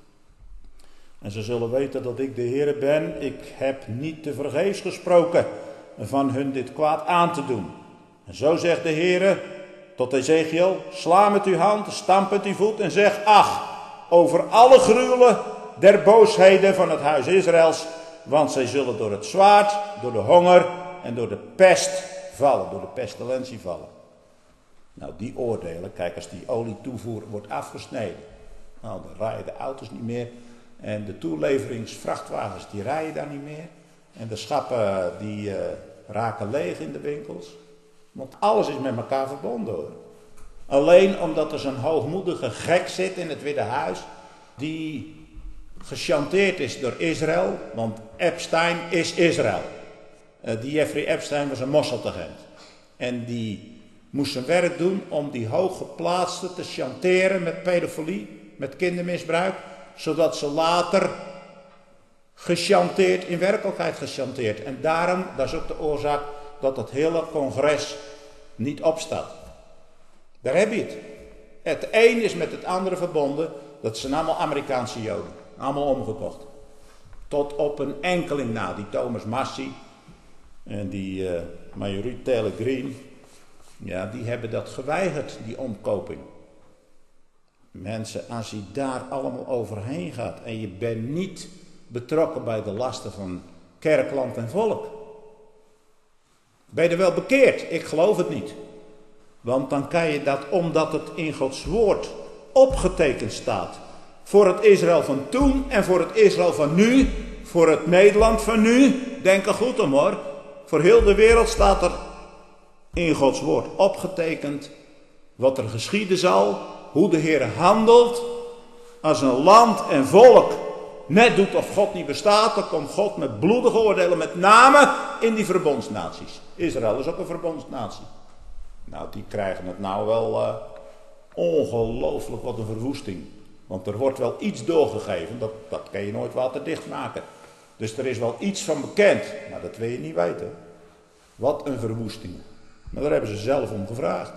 En ze zullen weten dat ik de Heer ben. Ik heb niet te vergeefs gesproken van hun dit kwaad aan te doen. En zo zegt de Heer tot Ezekiel. Sla met uw hand, stamp met uw voet en zeg ach. Over alle gruwelen der boosheden van het huis Israëls. Want zij zullen door het zwaard, door de honger en door de pest vallen. Door de pestilentie vallen. Nou die oordelen, kijk als die olietoevoer wordt afgesneden. Nou dan rijden de auto's niet meer. En de toeleveringsvrachtwagens die rijden daar niet meer. En de schappen die uh, raken leeg in de winkels. Want alles is met elkaar verbonden hoor. Alleen omdat er zo'n hoogmoedige gek zit in het Witte Huis. Die gechanteerd is door Israël. Want Epstein is Israël. Uh, die Jeffrey Epstein was een mosselagent. En die moest zijn werk doen om die hooggeplaatsten te chanteren met pedofilie. Met kindermisbruik. Zodat ze later gechanteerd, in werkelijkheid gechanteerd. En daarom, dat is ook de oorzaak dat het hele congres niet opstaat. Daar heb je het. Het een is met het andere verbonden. Dat zijn allemaal Amerikaanse Joden. Allemaal omgekocht. Tot op een enkeling na. Die Thomas Massie en die uh, Marjorie Taylor Greene. Ja, die hebben dat geweigerd, die omkoping. Mensen, als je daar allemaal overheen gaat en je bent niet betrokken bij de lasten van kerk, land en volk. Ben je er wel bekeerd? Ik geloof het niet. Want dan kan je dat, omdat het in Gods woord opgetekend staat. Voor het Israël van toen en voor het Israël van nu. Voor het Nederland van nu. Denk er goed om hoor. Voor heel de wereld staat er in Gods woord opgetekend wat er geschieden zal. Hoe de Heer handelt als een land en volk net doet of God niet bestaat. Dan komt God met bloedige oordelen, met name in die verbondsnaties. Israël is ook een verbondsnatie. Nou, die krijgen het nou wel uh, ongelooflijk wat een verwoesting. Want er wordt wel iets doorgegeven, dat, dat kan je nooit waterdicht maken. Dus er is wel iets van bekend, maar dat wil je niet weten. Wat een verwoesting. Maar daar hebben ze zelf om gevraagd.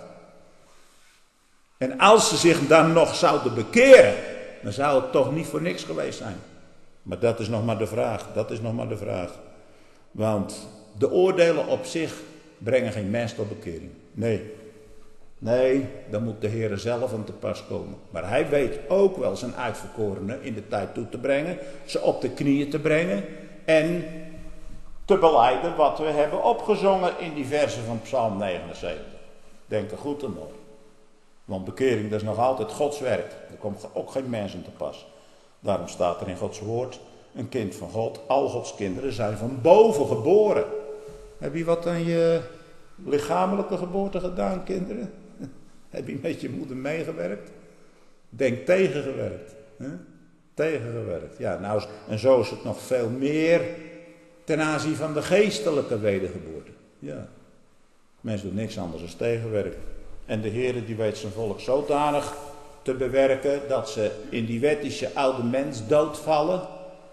En als ze zich dan nog zouden bekeren, dan zou het toch niet voor niks geweest zijn. Maar dat is nog maar de vraag, dat is nog maar de vraag. Want de oordelen op zich brengen geen mens tot bekering. Nee, nee, dan moet de Heer zelf aan te pas komen. Maar hij weet ook wel zijn uitverkorenen in de tijd toe te brengen, ze op de knieën te brengen en te belijden wat we hebben opgezongen in die versen van Psalm negenenzeventig. Denk er goed aan op. Want bekering, dat is nog altijd Gods werk. Er komt ook geen mens aan te pas. Daarom staat er in Gods woord, een kind van God. Al Gods kinderen zijn van boven geboren. Heb je wat aan je lichamelijke geboorte gedaan, kinderen? Heb je met je moeder meegewerkt? Denk tegengewerkt. Hè? Tegengewerkt. Ja, nou, en zo is het nog veel meer ten aanzien van de geestelijke wedergeboorte. Ja. Mensen doen niks anders dan tegenwerken. En de Heer die weet zijn volk zodanig te bewerken dat ze in die wettische oude mens doodvallen.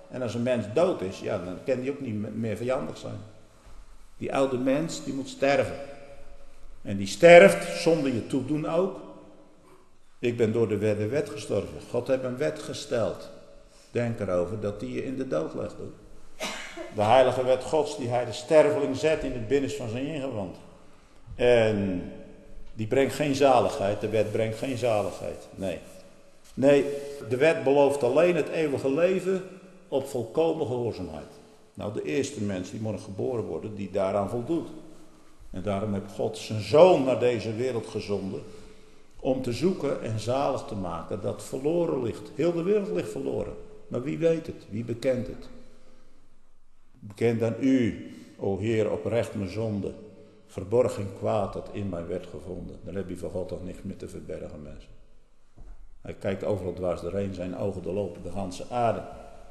En als een mens dood is, ja, dan kan die ook niet meer vijandig zijn. Die oude mens, die moet sterven. En die sterft zonder je toedoen ook. Ik ben door de wet, de wet gestorven. God heeft een wet gesteld. Denk erover dat die je in de dood legt. Hoor. De heilige wet Gods die hij de sterveling zet in het binnenste van zijn ingewand. En die brengt geen zaligheid. De wet brengt geen zaligheid. Nee. Nee, de wet belooft alleen het eeuwige leven op volkomen gehoorzaamheid. Nou, de eerste mens die moet geboren worden die daaraan voldoet. En daarom heeft God zijn zoon naar deze wereld gezonden. Om te zoeken en zalig te maken dat verloren ligt. Heel de wereld ligt verloren. Maar wie weet het? Wie bekent het? Bekend aan u, o Heer, oprecht mijn zonde. Verborg geen kwaad dat in mij werd gevonden. Dan heb je van God toch niks meer te verbergen, mensen. Hij kijkt overal dwars doorheen, zijn ogen doorlopen de ganse aarde.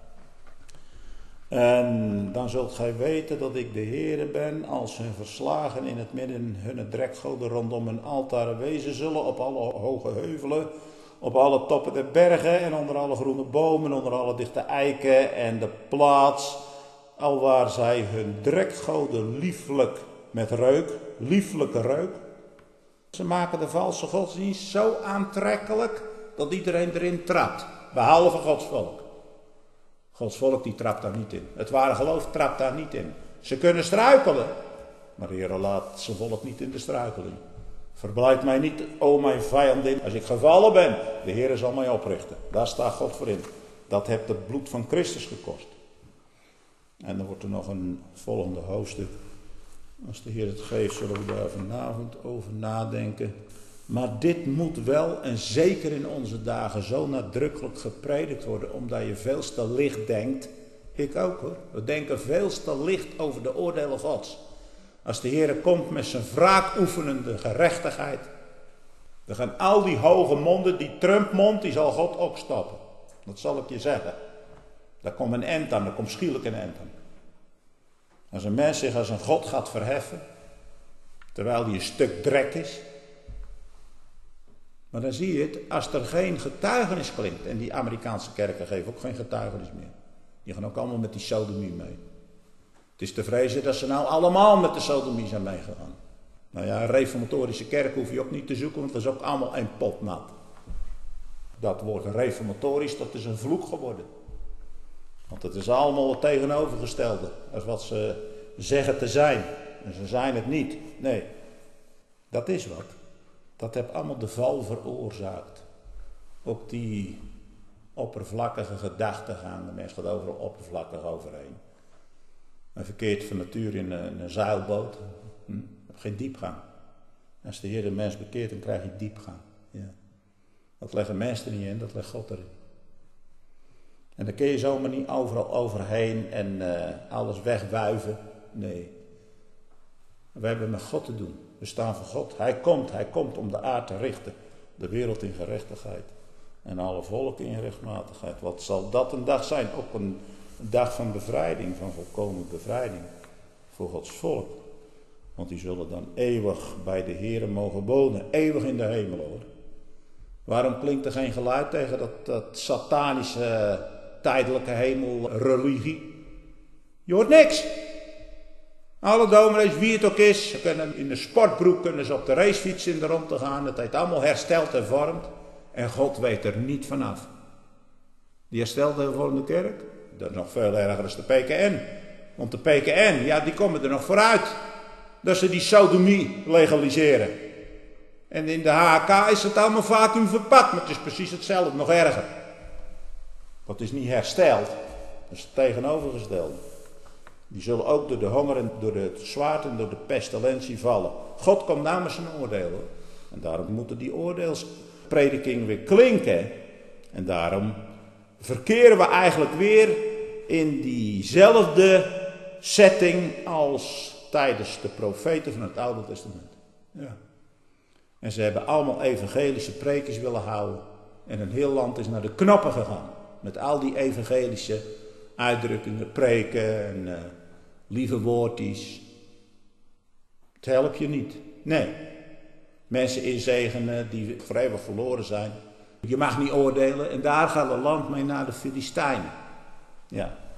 En dan zult gij weten dat ik de Heere ben, als hun verslagen in het midden hun drekgoden rondom hun altaren wezen zullen, op alle hoge heuvelen, op alle toppen der bergen en onder alle groene bomen, onder alle dichte eiken en de plaats, alwaar zij hun drekgoden lieflijk met reuk, lieflijke reuk. Ze maken de valse godsdienst zo aantrekkelijk dat iedereen erin trapt, behalve Gods volk. Gods volk die trapt daar niet in. Het ware geloof trapt daar niet in. Ze kunnen struikelen, maar de Heer laat zijn volk niet in de struikeling. Verblijd mij niet, o mijn vijandin, als ik gevallen ben. De Heer zal mij oprichten. Daar staat God voor in. Dat heeft het bloed van Christus gekost. En dan wordt er nog een volgende hoofdstuk. Als de Heer het geeft, zullen we daar vanavond over nadenken. Maar dit moet wel en zeker in onze dagen zo nadrukkelijk gepredikt worden, omdat je veel te licht denkt. Ik ook hoor. We denken veel te licht over de oordelen Gods. Als de Heer komt met zijn wraakoefenende gerechtigheid, dan gaan al die hoge monden, die Trump-mond, die zal God ook stoppen. Dat zal ik je zeggen. Daar komt een eind aan, daar komt schielijk een eind aan. Als een mens zich als een God gaat verheffen, terwijl hij een stuk drek is. Maar dan zie je het, als er geen getuigenis klinkt, en die Amerikaanse kerken geven ook geen getuigenis meer. Die gaan ook allemaal met die sodomie mee. Het is te vrezen dat ze nou allemaal met de sodomie zijn meegegaan. Nou ja, een reformatorische kerk hoef je ook niet te zoeken, want dat is ook allemaal een pot nat. Dat woord reformatorisch, dat is een vloek geworden. Want het is allemaal het tegenovergestelde als wat ze zeggen te zijn. En ze zijn het niet. Nee, dat is wat. Dat heeft allemaal de val veroorzaakt. Ook die oppervlakkige gedachten gaan. De mens gaat overal oppervlakkig overheen. En verkeert van nature in een, in een zeilboot. Hm? Geen diepgang. Als de Heer de mens bekeert, dan krijg je diepgang. Ja. Dat leggen mensen er niet in, dat legt God erin. En dan kun je zomaar niet overal overheen en uh, alles wegwuiven. Nee. We hebben met God te doen. We staan voor God. Hij komt, hij komt om de aarde te richten. De wereld in gerechtigheid. En alle volken in rechtmatigheid. Wat zal dat een dag zijn? Ook een, een dag van bevrijding, van volkomen bevrijding. Voor Gods volk. Want die zullen dan eeuwig bij de Here mogen wonen. Eeuwig in de hemel hoor. Waarom klinkt er geen geluid tegen dat, dat satanische tijdelijke hemelreligie? Je hoort niks. Alle dominees, wie het ook is, ze kunnen in de sportbroek kunnen ze op de racefiets in de rondte gaan. Het heeft allemaal hersteld en vormd. En God weet er niet vanaf. Die herstelde en vormde kerk, dat is nog veel erger dan de P K N. Want de P K N, ja, die komen er nog vooruit. Dat ze die sodomie legaliseren. En in de H K is het allemaal vacuüm verpakt, maar het is precies hetzelfde, nog erger. Dat is niet hersteld, dat is het tegenovergestelde. Die zullen ook door de honger en door het zwaard en door de pestilentie vallen. God komt namens zijn oordelen. En daarom moeten die oordeelsprediking weer klinken. En daarom verkeren we eigenlijk weer in diezelfde setting als tijdens de profeten van het Oude Testament. Ja. En ze hebben allemaal evangelische preekjes willen houden. En een heel land is naar de knoppen gegaan. Met al die evangelische uitdrukkingen, preken en uh, lieve woordjes. Het helpt je niet. Nee. Mensen inzegenen die voor eeuwig verloren zijn. Je mag niet oordelen en daar gaat het land mee naar de Filistijnen. Ja.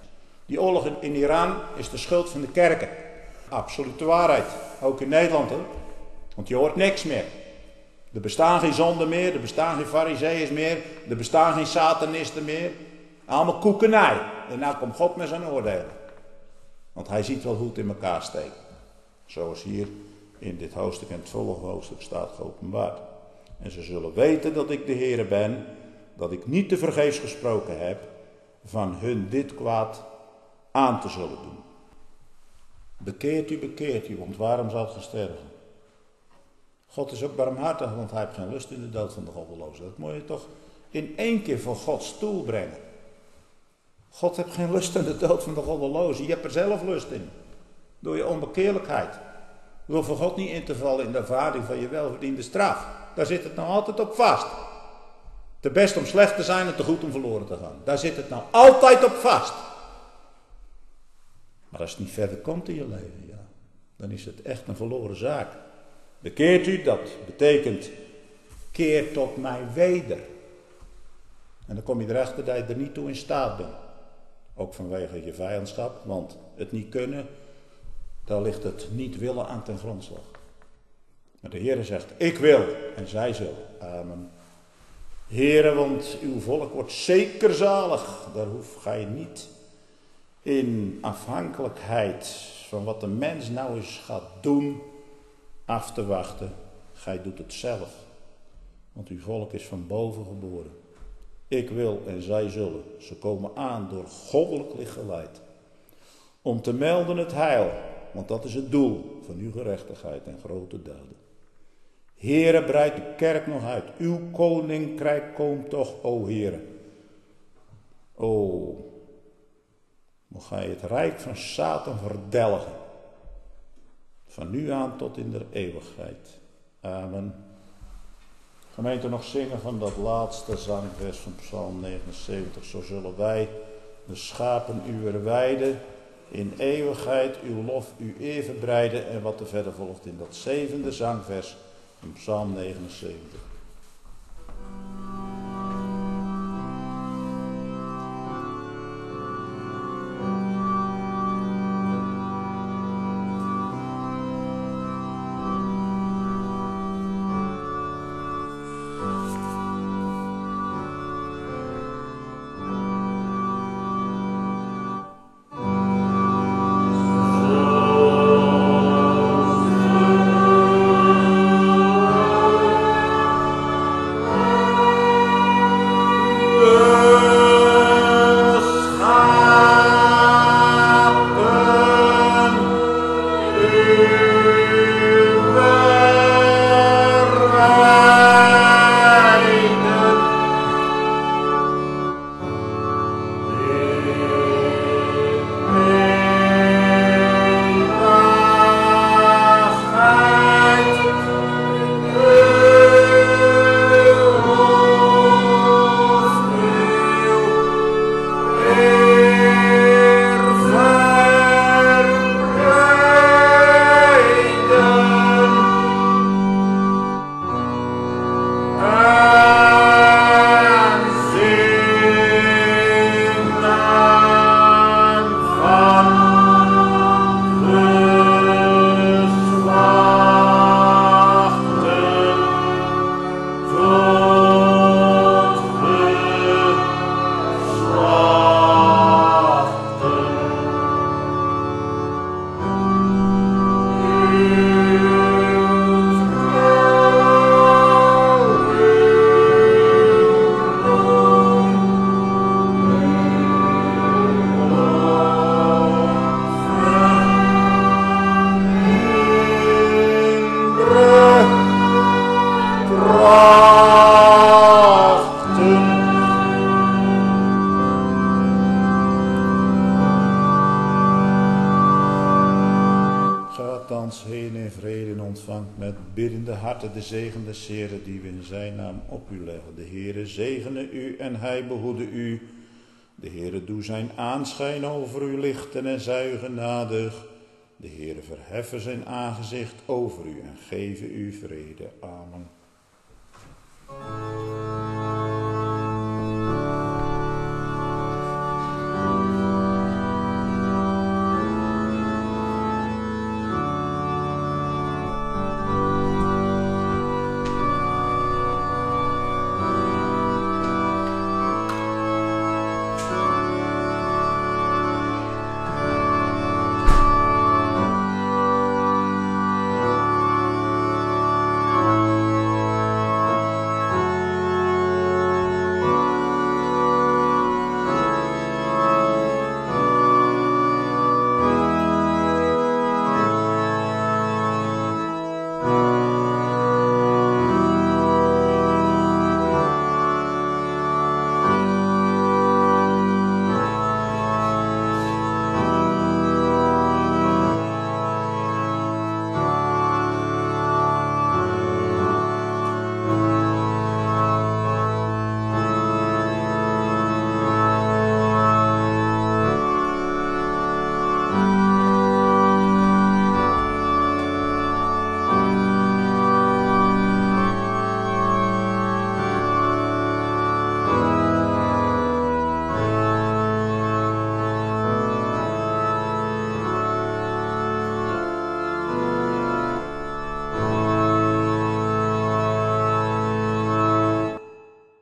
Die oorlog in, in Iran is de schuld van de kerken. Absolute waarheid. Ook in Nederland, hè. Want je hoort niks meer. Er bestaan geen zonden meer, er bestaan geen farizeeërs meer, er bestaan geen satanisten meer. Allemaal koekenij. En nou komt God met zijn oordelen. Want hij ziet wel hoe het in elkaar steekt. Zoals hier in dit hoofdstuk en het volgende hoofdstuk staat geopenbaard. En ze zullen weten dat ik de Heere ben, dat ik niet te vergeefs gesproken heb, van hun dit kwaad aan te zullen doen. Bekeert u, bekeert u, want waarom zal ge sterven? God is ook barmhartig, want hij heeft geen lust in de dood van de goddelozen. Dat moet je toch in één keer voor Gods stoel brengen. God heeft geen lust in de dood van de goddelozen. Je hebt er zelf lust in. Door je onbekeerlijkheid. Je wil voor God niet in te vallen in de ervaring van je welverdiende straf. Daar zit het nou altijd op vast. Te best om slecht te zijn en te goed om verloren te gaan. Daar zit het nou altijd op vast. Maar als het niet verder komt in je leven, ja, dan is het echt een verloren zaak. Bekeert u, dat betekent keer tot mij weder. En dan kom je erachter dat je er niet toe in staat bent. Ook vanwege je vijandschap, want het niet kunnen, daar ligt het niet willen aan ten grondslag. Maar de Heere zegt, ik wil en zij zullen. Amen. Heere, want uw volk wordt zeker zalig. Daar hoef gij niet in afhankelijkheid van wat de mens nou eens gaat doen, af te wachten. Gij doet het zelf. Want uw volk is van boven geboren. Ik wil en zij zullen. Ze komen aan door goddelijk licht geleid. Om te melden het heil. Want dat is het doel van uw gerechtigheid en grote daden. Heere, breid de kerk nog uit. Uw koninkrijk komt toch, o Heere. O, mocht gij het rijk van Satan verdelgen. Van nu aan tot in de eeuwigheid. Amen. Gemeente, nog zingen van dat laatste zangvers van Psalm negenenzeventig. Zo zullen wij, de schapen uwer weide, in eeuwigheid uw lof, uw eer verbreiden. En wat er verder volgt in dat zevende zangvers van Psalm negenenzeventig. De zegen des Heeren die we in zijn naam op u leggen. De Heere zegene u en hij behoede u. De Heere doe zijn aanschijn over u lichten en zij u genadig. De Heere verheffen zijn aangezicht over u en geven u vrede. Amen.